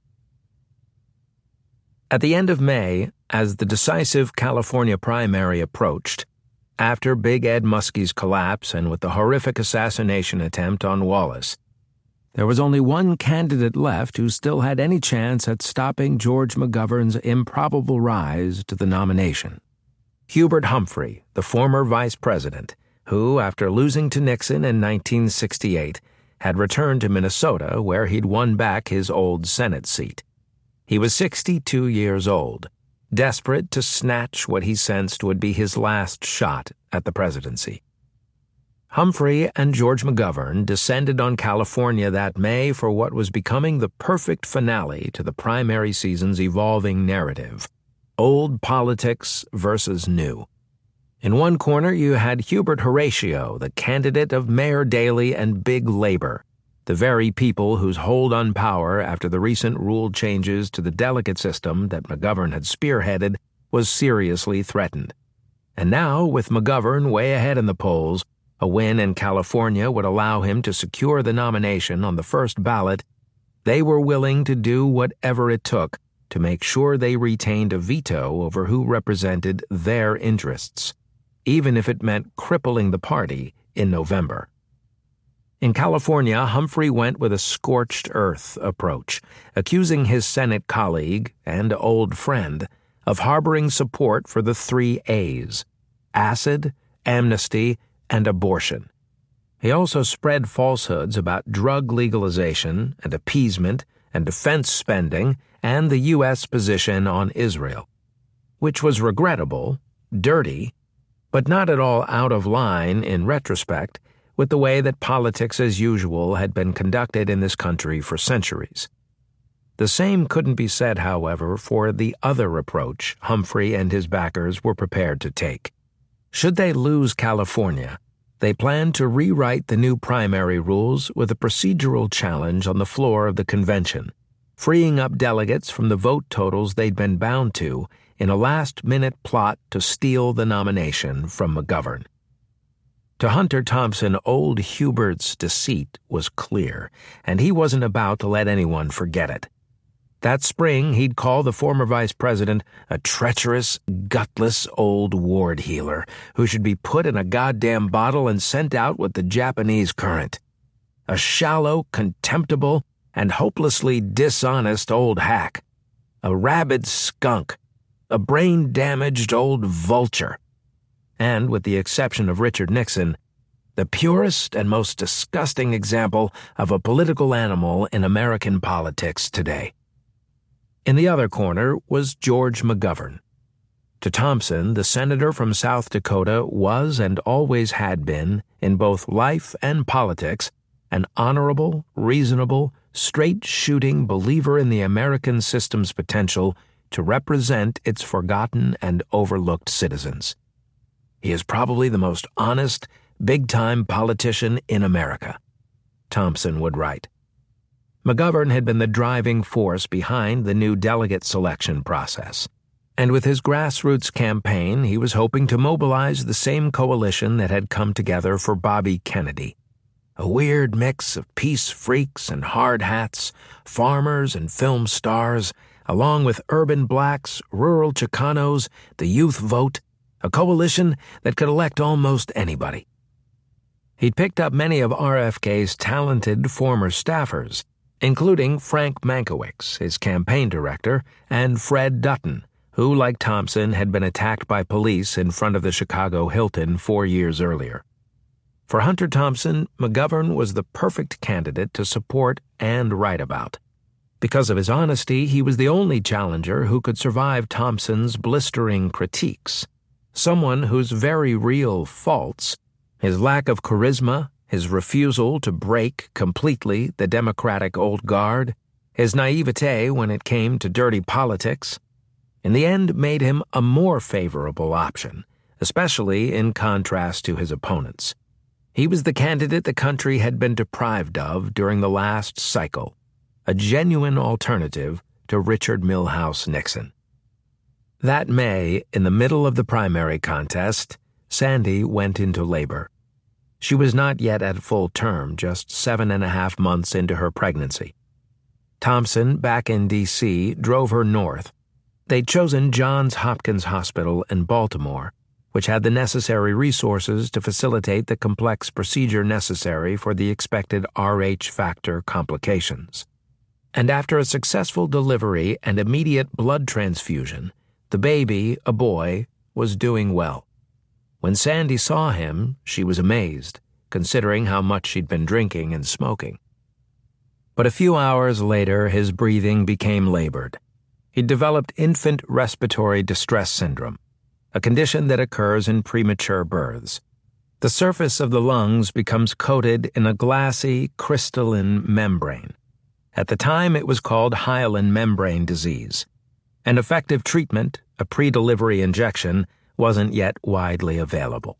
At the end of May, as the decisive California primary approached, after Big Ed Muskie's collapse and with the horrific assassination attempt on Wallace, there was only one candidate left who still had any chance at stopping George McGovern's improbable rise to the nomination. Hubert Humphrey, the former vice president, who, after losing to Nixon in nineteen sixty-eight, had returned to Minnesota where he'd won back his old Senate seat. He was sixty-two years old, desperate to snatch what he sensed would be his last shot at the presidency. Humphrey and George McGovern descended on California that May for what was becoming the perfect finale to the primary season's evolving narrative: old politics versus new. In one corner you had Hubert Horatio, the candidate of Mayor Daley and Big Labor, the very people whose hold on power after the recent rule changes to the delegate system that McGovern had spearheaded was seriously threatened. And now, with McGovern way ahead in the polls, a win in California would allow him to secure the nomination on the first ballot. They were willing to do whatever it took to make sure they retained a veto over who represented their interests, even if it meant crippling the party in November. In California, Humphrey went with a scorched earth approach, accusing his Senate colleague and old friend of harboring support for the three A's: acid, amnesty, and abortion. He also spread falsehoods about drug legalization and appeasement and defense spending and the U S position on Israel, which was regrettable, dirty, but not at all out of line in retrospect with the way that politics as usual had been conducted in this country for centuries. The same couldn't be said, however, for the other approach Humphrey and his backers were prepared to take. Should they lose California, they planned to rewrite the new primary rules with a procedural challenge on the floor of the convention, freeing up delegates from the vote totals they'd been bound to in a last-minute plot to steal the nomination from McGovern. To Hunter Thompson, old Hubert's deceit was clear, and he wasn't about to let anyone forget it. That spring, he'd call the former vice president a treacherous, gutless old ward healer who should be put in a goddamn bottle and sent out with the Japanese current. A shallow, contemptible, and hopelessly dishonest old hack. A rabid skunk. A brain-damaged old vulture. And, with the exception of Richard Nixon, the purest and most disgusting example of a political animal in American politics today. In the other corner was George McGovern. To Thompson, the senator from South Dakota was and always had been, in both life and politics, an honorable, reasonable, straight-shooting believer in the American system's potential to represent its forgotten and overlooked citizens. He is probably the most honest, big-time politician in America, Thompson would write. McGovern had been the driving force behind the new delegate selection process, and with his grassroots campaign, he was hoping to mobilize the same coalition that had come together for Bobby Kennedy. A weird mix of peace freaks and hard hats, farmers and film stars, along with urban blacks, rural Chicanos, the youth vote, a coalition that could elect almost anybody. He'd picked up many of R F K's talented former staffers, including Frank Mankiewicz, his campaign director, and Fred Dutton, who, like Thompson, had been attacked by police in front of the Chicago Hilton four years earlier. For Hunter Thompson, McGovern was the perfect candidate to support and write about. Because of his honesty, he was the only challenger who could survive Thompson's blistering critiques. Someone whose very real faults, his lack of charisma, his refusal to break completely the Democratic old guard, his naivete when it came to dirty politics, in the end made him a more favorable option, especially in contrast to his opponents. He was the candidate the country had been deprived of during the last cycle, a genuine alternative to Richard Milhous Nixon. That May, in the middle of the primary contest, Sandy went into labor. She was not yet at full term, just seven and a half months into her pregnancy. Thompson, back in D C, drove her north. They'd chosen Johns Hopkins Hospital in Baltimore, which had the necessary resources to facilitate the complex procedure necessary for the expected R H factor complications. And after a successful delivery and immediate blood transfusion, the baby, a boy, was doing well. When Sandy saw him, she was amazed, considering how much she'd been drinking and smoking. But a few hours later, his breathing became labored. He'd developed infant respiratory distress syndrome, a condition that occurs in premature births. The surface of the lungs becomes coated in a glassy, crystalline membrane. At the time, it was called hyaline membrane disease. An effective treatment, a pre-delivery injection, wasn't yet widely available.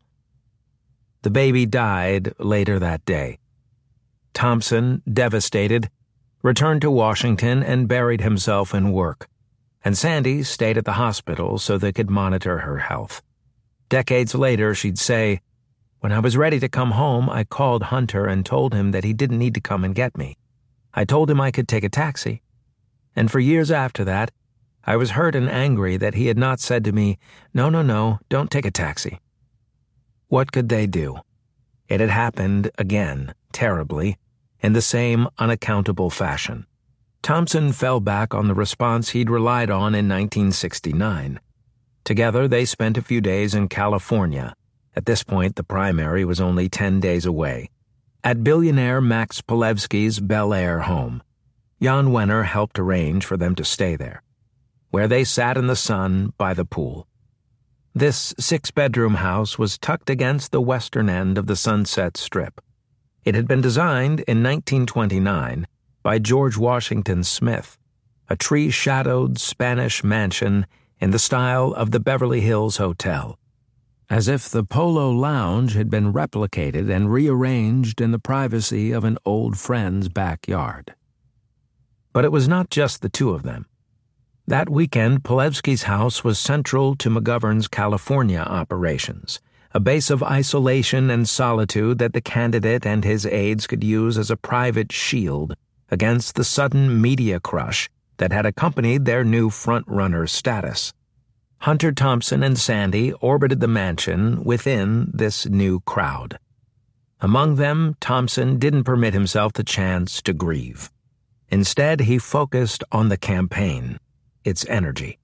The baby died later that day. Thompson, devastated, returned to Washington and buried himself in work, and Sandy stayed at the hospital so they could monitor her health. Decades later, she'd say, "When I was ready to come home, I called Hunter and told him that he didn't need to come and get me. I told him I could take a taxi. And for years after that, I was hurt and angry that he had not said to me, 'No, no, no, don't take a taxi.'" What could they do? It had happened again, terribly, in the same unaccountable fashion. Thompson fell back on the response he'd relied on in nineteen sixty-nine. Together, they spent a few days in California. At this point, the primary was only ten days away. At billionaire Max Palevsky's Bel Air home. Jan Wenner helped arrange for them to stay there, where they sat in the sun by the pool. This six-bedroom house was tucked against the western end of the Sunset Strip. It had been designed in nineteen twenty-nine by George Washington Smith, a tree-shadowed Spanish mansion in the style of the Beverly Hills Hotel, as if the Polo Lounge had been replicated and rearranged in the privacy of an old friend's backyard. But it was not just the two of them. That weekend, Palevsky's house was central to McGovern's California operations, a base of isolation and solitude that the candidate and his aides could use as a private shield against the sudden media crush that had accompanied their new front-runner status. Hunter Thompson and Sandy orbited the mansion within this new crowd. Among them, Thompson didn't permit himself the chance to grieve. Instead, he focused on the campaign, its energy.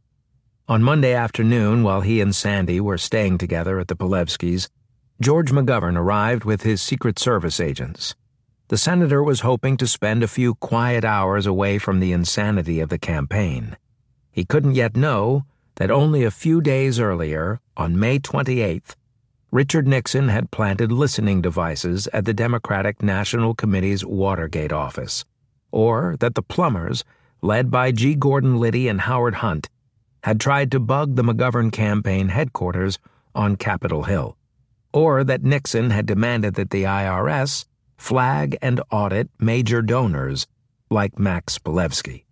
On Monday afternoon, while he and Sandy were staying together at the Palevskys', George McGovern arrived with his Secret Service agents. The senator was hoping to spend a few quiet hours away from the insanity of the campaign. He couldn't yet know, that only a few days earlier, on May twenty-eighth, Richard Nixon had planted listening devices at the Democratic National Committee's Watergate office, or that the plumbers, led by G. Gordon Liddy and Howard Hunt, had tried to bug the McGovern campaign headquarters on Capitol Hill, or that Nixon had demanded that the I R S flag and audit major donors like Max Bilevsky.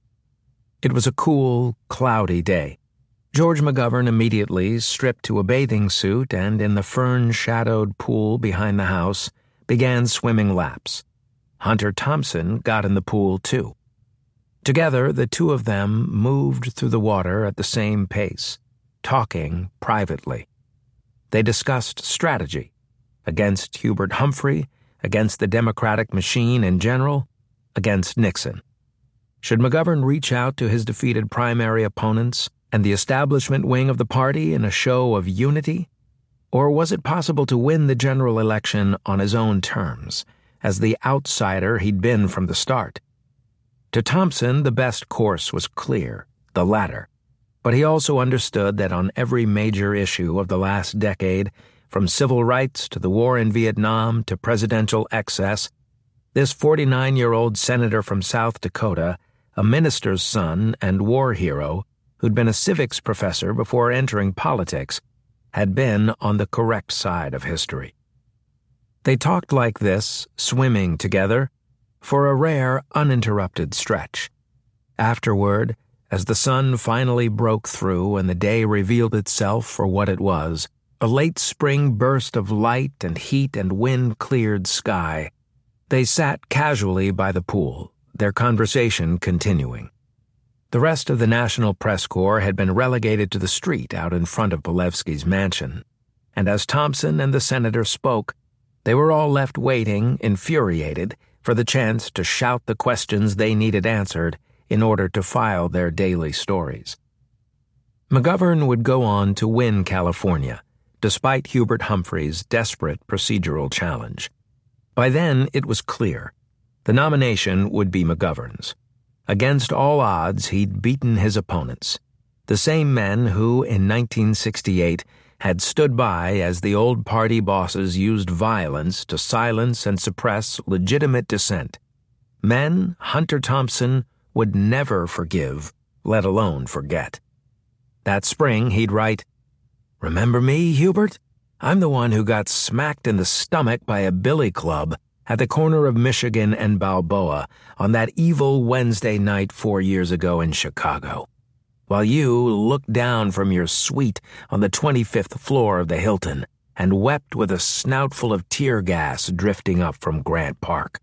It was a cool, cloudy day. George McGovern immediately stripped to a bathing suit and, in the fern-shadowed pool behind the house, began swimming laps. Hunter Thompson got in the pool, too. Together, the two of them moved through the water at the same pace, talking privately. They discussed strategy against Hubert Humphrey, against the Democratic machine in general, against Nixon. Should McGovern reach out to his defeated primary opponents and the establishment wing of the party in a show of unity? Or was it possible to win the general election on his own terms, as the outsider he'd been from the start? To Thompson, the best course was clear, the latter. But he also understood that on every major issue of the last decade, from civil rights to the war in Vietnam to presidential excess, this forty-nine-year-old senator from South Dakota, a minister's son and war hero who'd been a civics professor before entering politics, had been on the correct side of history. They talked like this, swimming together, for a rare, uninterrupted stretch. Afterward, as the sun finally broke through and the day revealed itself for what it was, a late spring burst of light and heat and wind-cleared sky, they sat casually by the pool, their conversation continuing. The rest of the National Press Corps had been relegated to the street out in front of Bilevsky's mansion, and as Thompson and the senator spoke, they were all left waiting, infuriated, for the chance to shout the questions they needed answered in order to file their daily stories. McGovern would go on to win California, despite Hubert Humphrey's desperate procedural challenge. By then, it was clear. The nomination would be McGovern's. Against all odds, he'd beaten his opponents, the same men who, in nineteen sixty-eight, had stood by as the old party bosses used violence to silence and suppress legitimate dissent. Men Hunter Thompson would never forgive, let alone forget. That spring, he'd write, "Remember me, Hubert? I'm the one who got smacked in the stomach by a billy club at the corner of Michigan and Balboa on that evil Wednesday night four years ago in Chicago, while you looked down from your suite on the twenty-fifth floor of the Hilton and wept with a snoutful of tear gas drifting up from Grant Park.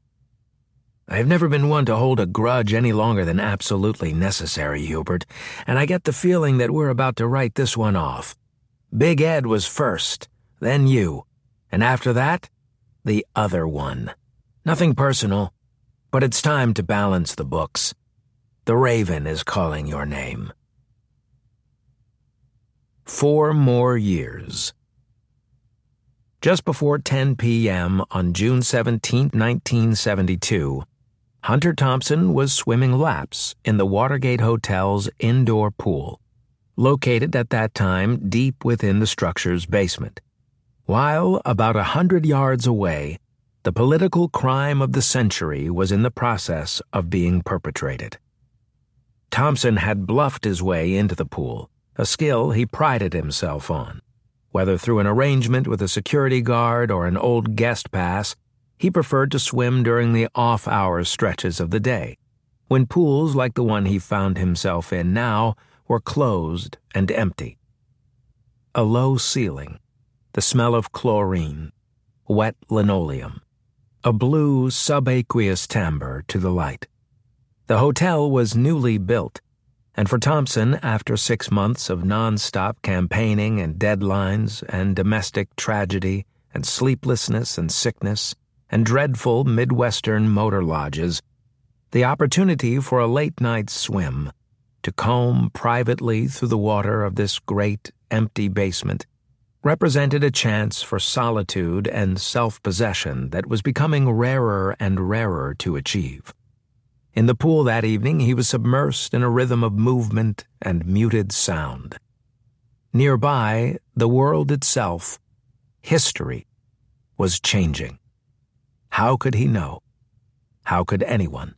I have never been one to hold a grudge any longer than absolutely necessary, Hubert, and I get the feeling that we're about to write this one off. Big Ed was first, then you, and after that, the other one. Nothing personal, but it's time to balance the books. The Raven is calling your name." Four more years. Just before ten p.m. on June seventeenth, nineteen seventy-two, Hunter Thompson was swimming laps in the Watergate Hotel's indoor pool, located at that time deep within the structure's basement, while about a hundred yards away, the political crime of the century was in the process of being perpetrated. Thompson had bluffed his way into the pool, a skill he prided himself on. Whether through an arrangement with a security guard or an old guest pass, he preferred to swim during the off-hour stretches of the day, when pools like the one he found himself in now were closed and empty. A low ceiling, the smell of chlorine, wet linoleum, a blue subaqueous timbre to the light. The hotel was newly built, and for Thompson, after six months of non-stop campaigning and deadlines and domestic tragedy and sleeplessness and sickness and dreadful Midwestern motor lodges, the opportunity for a late-night swim, to comb privately through the water of this great, empty basement, represented a chance for solitude and self-possession that was becoming rarer and rarer to achieve. In the pool that evening, he was submersed in a rhythm of movement and muted sound. Nearby, the world itself, history, was changing. How could he know? How could anyone?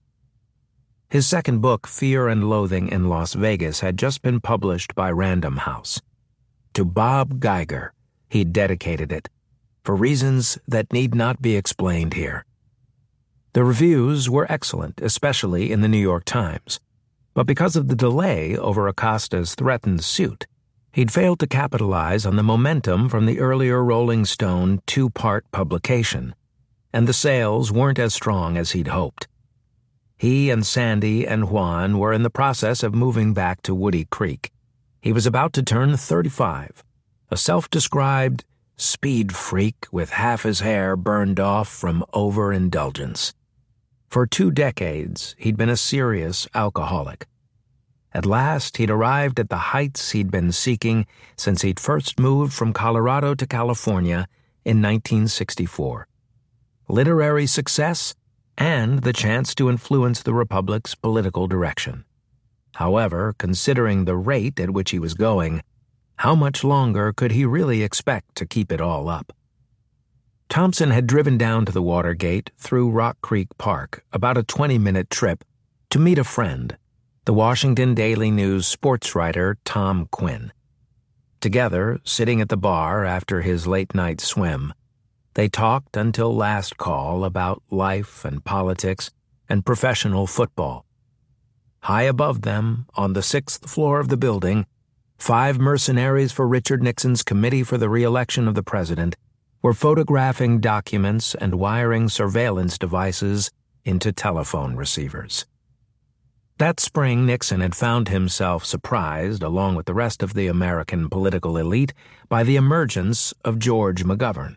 His second book, Fear and Loathing in Las Vegas, had just been published by Random House. To Bob Geiger, he dedicated it, for reasons that need not be explained here. The reviews were excellent, especially in the New York Times, but because of the delay over Acosta's threatened suit, he'd failed to capitalize on the momentum from the earlier Rolling Stone two-part publication, and the sales weren't as strong as he'd hoped. He and Sandy and Juan were in the process of moving back to Woody Creek. He was about to turn thirty-five, a self-described speed freak with half his hair burned off from overindulgence. For two decades, he'd been a serious alcoholic. At last, he'd arrived at the heights he'd been seeking since he'd first moved from Colorado to California in nineteen sixty-four. Literary success and the chance to influence the Republic's political direction. However, considering the rate at which he was going, how much longer could he really expect to keep it all up? Thompson had driven down to the Watergate through Rock Creek Park, about a twenty-minute trip, to meet a friend, the Washington Daily News sports writer Tom Quinn. Together, sitting at the bar after his late-night swim, they talked until last call about life and politics and professional football. High above them, on the sixth floor of the building, five mercenaries for Richard Nixon's Committee for the Re-election of the President were photographing documents and wiring surveillance devices into telephone receivers. That spring, Nixon had found himself surprised, along with the rest of the American political elite, by the emergence of George McGovern.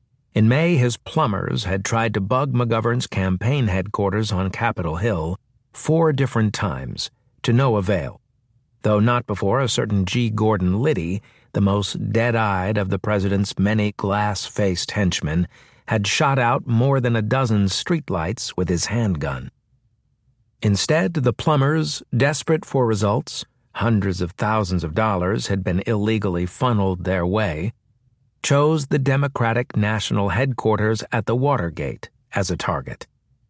In May, his plumbers had tried to bug McGovern's campaign headquarters on Capitol Hill four different times, to no avail, though not before a certain G. Gordon Liddy, the most dead-eyed of the president's many glass-faced henchmen, had shot out more than a dozen streetlights with his handgun. Instead, the plumbers, desperate for results, hundreds of thousands of dollars had been illegally funneled their way, chose the Democratic National Headquarters at the Watergate as a target.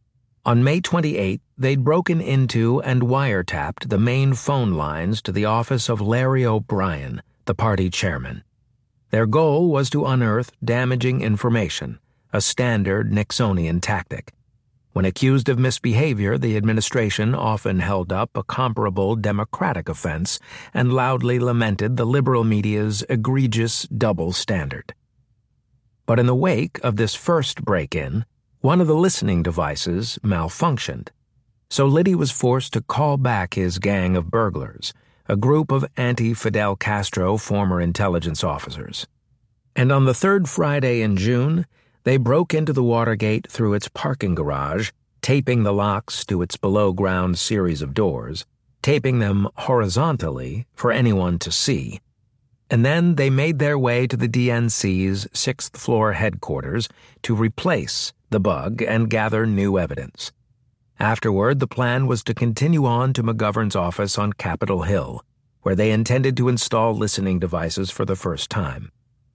On May twenty-eighth, they'd broken into and wiretapped the main phone lines to the office of Larry O'Brien, the party chairman. Their goal was to unearth damaging information, a standard Nixonian tactic. When accused of misbehavior, the administration often held up a comparable Democratic offense and loudly lamented the liberal media's egregious double standard. But in the wake of this first break-in, one of the listening devices malfunctioned, so Liddy was forced to call back his gang of burglars, a group of anti-Fidel Castro former intelligence officers. And on the third Friday in June, they broke into the Watergate through its parking garage, taping the locks to its below-ground series of doors, taping them horizontally for anyone to see. And then they made their way to the D N C's sixth-floor headquarters to replace the bug and gather new evidence. Afterward, the plan was to continue on to McGovern's office on Capitol Hill, where they intended to install listening devices for the first time.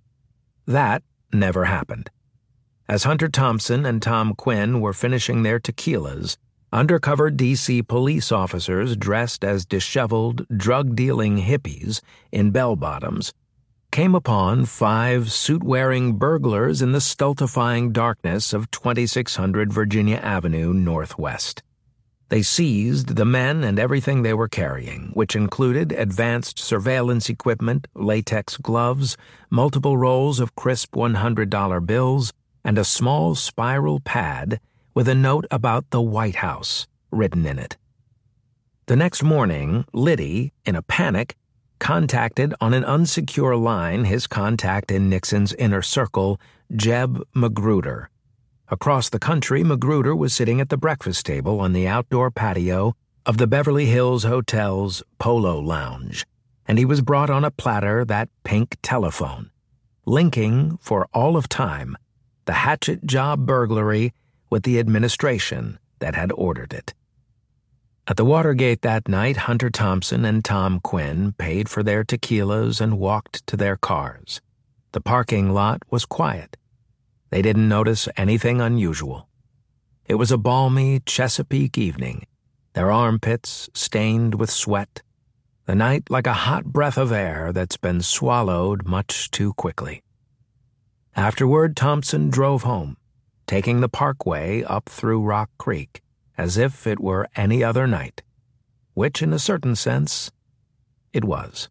That never happened. As Hunter Thompson and Tom Quinn were finishing their tequilas, undercover D C police officers dressed as disheveled, drug-dealing hippies in bell-bottoms came upon five suit-wearing burglars in the stultifying darkness of twenty-six hundred Virginia Avenue Northwest. They seized the men and everything they were carrying, which included advanced surveillance equipment, latex gloves, multiple rolls of crisp one hundred dollar bills, and a small spiral pad with a note about the White House written in it. The next morning, Liddy, in a panic, contacted on an unsecure line his contact in Nixon's inner circle, Jeb Magruder. Across the country, Magruder was sitting at the breakfast table on the outdoor patio of the Beverly Hills Hotel's Polo Lounge, and he was brought on a platter that pink telephone, linking, for all of time, the hatchet job burglary with the administration that had ordered it. At the Watergate that night, Hunter Thompson and Tom Quinn paid for their tequilas and walked to their cars. The parking lot was quiet. They didn't notice anything unusual. It was a balmy Chesapeake evening, their armpits stained with sweat, the night like a hot breath of air that's been swallowed much too quickly. Afterward, Thompson drove home, taking the parkway up through Rock Creek, as if it were any other night, which in a certain sense, it was.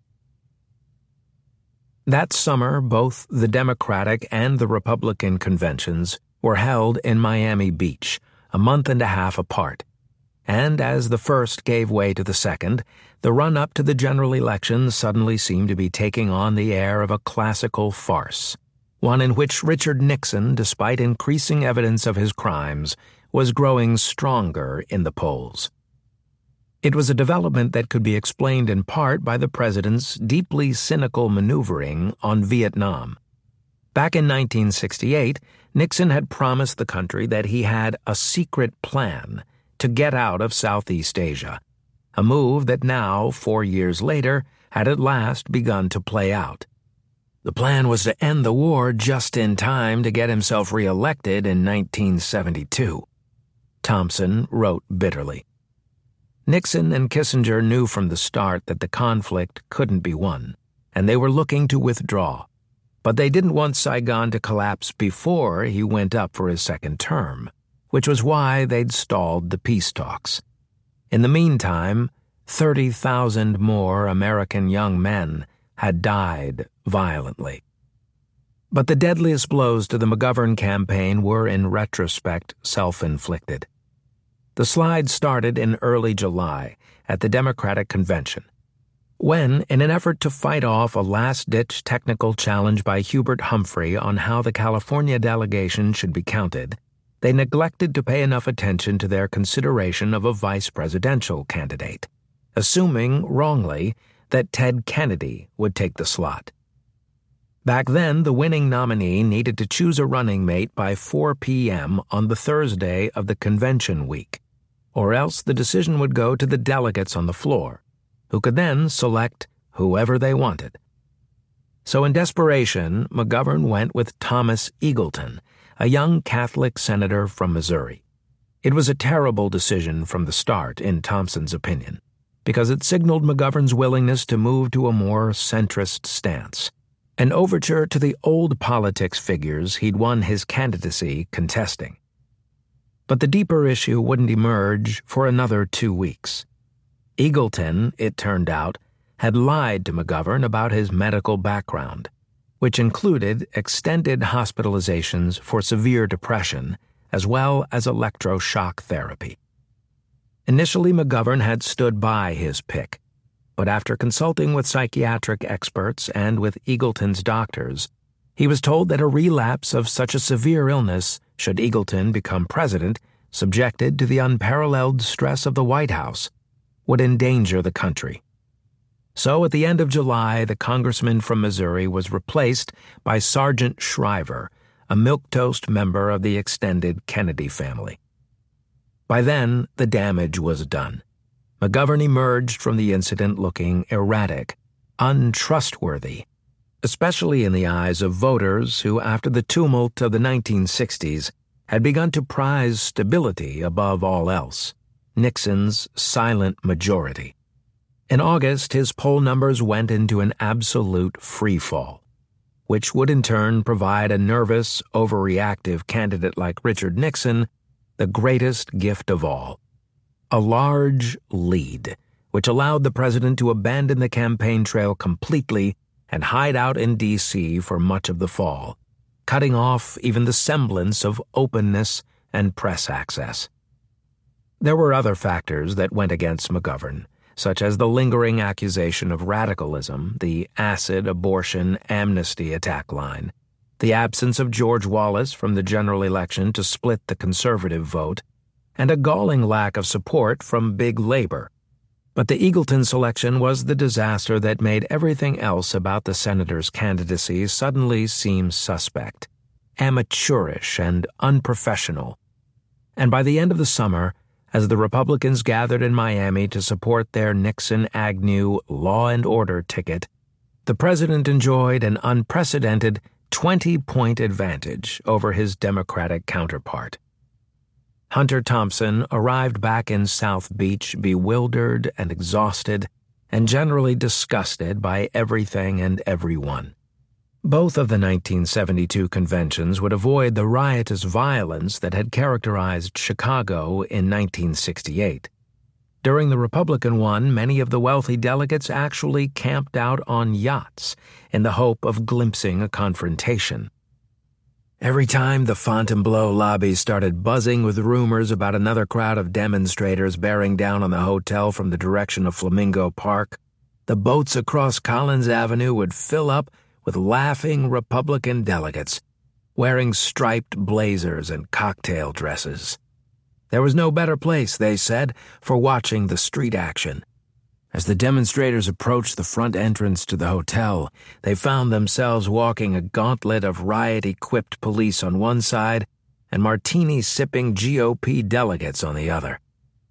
That summer, both the Democratic and the Republican conventions were held in Miami Beach, a month and a half apart, and as the first gave way to the second, the run-up to the general election suddenly seemed to be taking on the air of a classical farce, one in which Richard Nixon, despite increasing evidence of his crimes, was growing stronger in the polls. It was a development that could be explained in part by the president's deeply cynical maneuvering on Vietnam. Back in nineteen sixty-eight, Nixon had promised the country that he had a secret plan to get out of Southeast Asia, a move that now, four years later, had at last begun to play out. The plan was to end the war just in time to get himself reelected in nineteen seventy-two. Thompson wrote bitterly. Nixon and Kissinger knew from the start that the conflict couldn't be won, and they were looking to withdraw. But they didn't want Saigon to collapse before he went up for his second term, which was why they'd stalled the peace talks. In the meantime, thirty thousand more American young men had died violently. But the deadliest blows to the McGovern campaign were, in retrospect, self-inflicted. The slide started in early July at the Democratic Convention, when, in an effort to fight off a last-ditch technical challenge by Hubert Humphrey on how the California delegation should be counted, they neglected to pay enough attention to their consideration of a vice presidential candidate, assuming, wrongly, that Ted Kennedy would take the slot. Back then, the winning nominee needed to choose a running mate by four p.m. on the Thursday of the convention week, or else the decision would go to the delegates on the floor, who could then select whoever they wanted. So in desperation, McGovern went with Thomas Eagleton, a young Catholic senator from Missouri. It was a terrible decision from the start, in Thompson's opinion, because it signaled McGovern's willingness to move to a more centrist stance, an overture to the old politics figures he'd won his candidacy contesting. But the deeper issue wouldn't emerge for another two weeks. Eagleton, it turned out, had lied to McGovern about his medical background, which included extended hospitalizations for severe depression as well as electroshock therapy. Initially, McGovern had stood by his pick, but after consulting with psychiatric experts and with Eagleton's doctors, he was told that a relapse of such a severe illness, should Eagleton become president, subjected to the unparalleled stress of the White House, would endanger the country. So at the end of July, the congressman from Missouri was replaced by Sergeant Shriver, a milquetoast member of the extended Kennedy family. By then, the damage was done. McGovern emerged from the incident looking erratic, untrustworthy, especially in the eyes of voters who, after the tumult of the nineteen sixties, had begun to prize stability above all else, Nixon's silent majority. In August, his poll numbers went into an absolute freefall, which would in turn provide a nervous, overreactive candidate like Richard Nixon the greatest gift of all: a large lead, which allowed the president to abandon the campaign trail completely and hide out in D C for much of the fall, cutting off even the semblance of openness and press access. There were other factors that went against McGovern, such as the lingering accusation of radicalism, the acid abortion amnesty attack line, the absence of George Wallace from the general election to split the conservative vote, and a galling lack of support from Big Labor. But the Eagleton selection was the disaster that made everything else about the senator's candidacy suddenly seem suspect, amateurish and unprofessional. And by the end of the summer, as the Republicans gathered in Miami to support their Nixon-Agnew law and order ticket, the president enjoyed an unprecedented twenty-point advantage over his Democratic counterpart. Hunter Thompson arrived back in South Beach bewildered and exhausted and generally disgusted by everything and everyone. Both of the nineteen seventy-two conventions would avoid the riotous violence that had characterized Chicago in nineteen sixty-eight. During the Republican one, many of the wealthy delegates actually camped out on yachts in the hope of glimpsing a confrontation. Every time the Fontainebleau lobby started buzzing with rumors about another crowd of demonstrators bearing down on the hotel from the direction of Flamingo Park, the boats across Collins Avenue would fill up with laughing Republican delegates, wearing striped blazers and cocktail dresses. There was no better place, they said, for watching the street action. As the demonstrators approached the front entrance to the hotel, they found themselves walking a gauntlet of riot-equipped police on one side and martini-sipping G O P delegates on the other.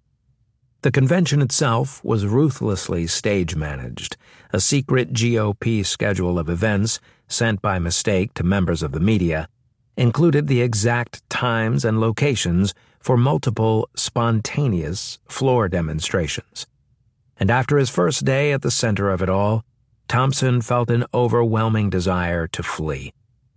The convention itself was ruthlessly stage-managed. A secret G O P schedule of events, sent by mistake to members of the media, included the exact times and locations for multiple spontaneous floor demonstrations. And after his first day at the center of it all, Thompson felt an overwhelming desire to flee.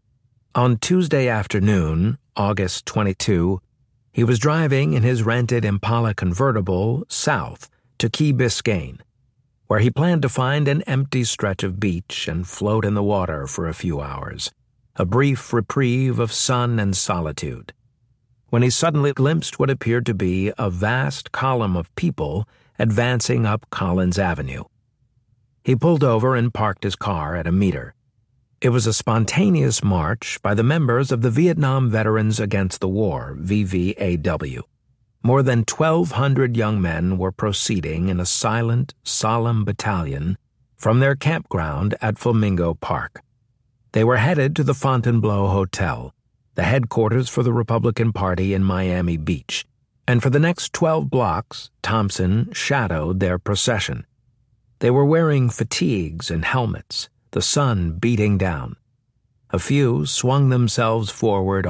On Tuesday afternoon, August twenty-second, he was driving in his rented Impala convertible south to Key Biscayne, where he planned to find an empty stretch of beach and float in the water for a few hours, a brief reprieve of sun and solitude, when he suddenly glimpsed what appeared to be a vast column of people advancing up Collins Avenue. He pulled over and parked his car at a meter. It was a spontaneous march by the members of the Vietnam Veterans Against the War, V V A W. More than twelve hundred young men were proceeding in a silent, solemn battalion from their campground at Flamingo Park. They were headed to the Fontainebleau Hotel, the headquarters for the Republican Party in Miami Beach, and for the next twelve blocks, Thompson shadowed their procession. They were wearing fatigues and helmets, the sun beating down. A few swung themselves forward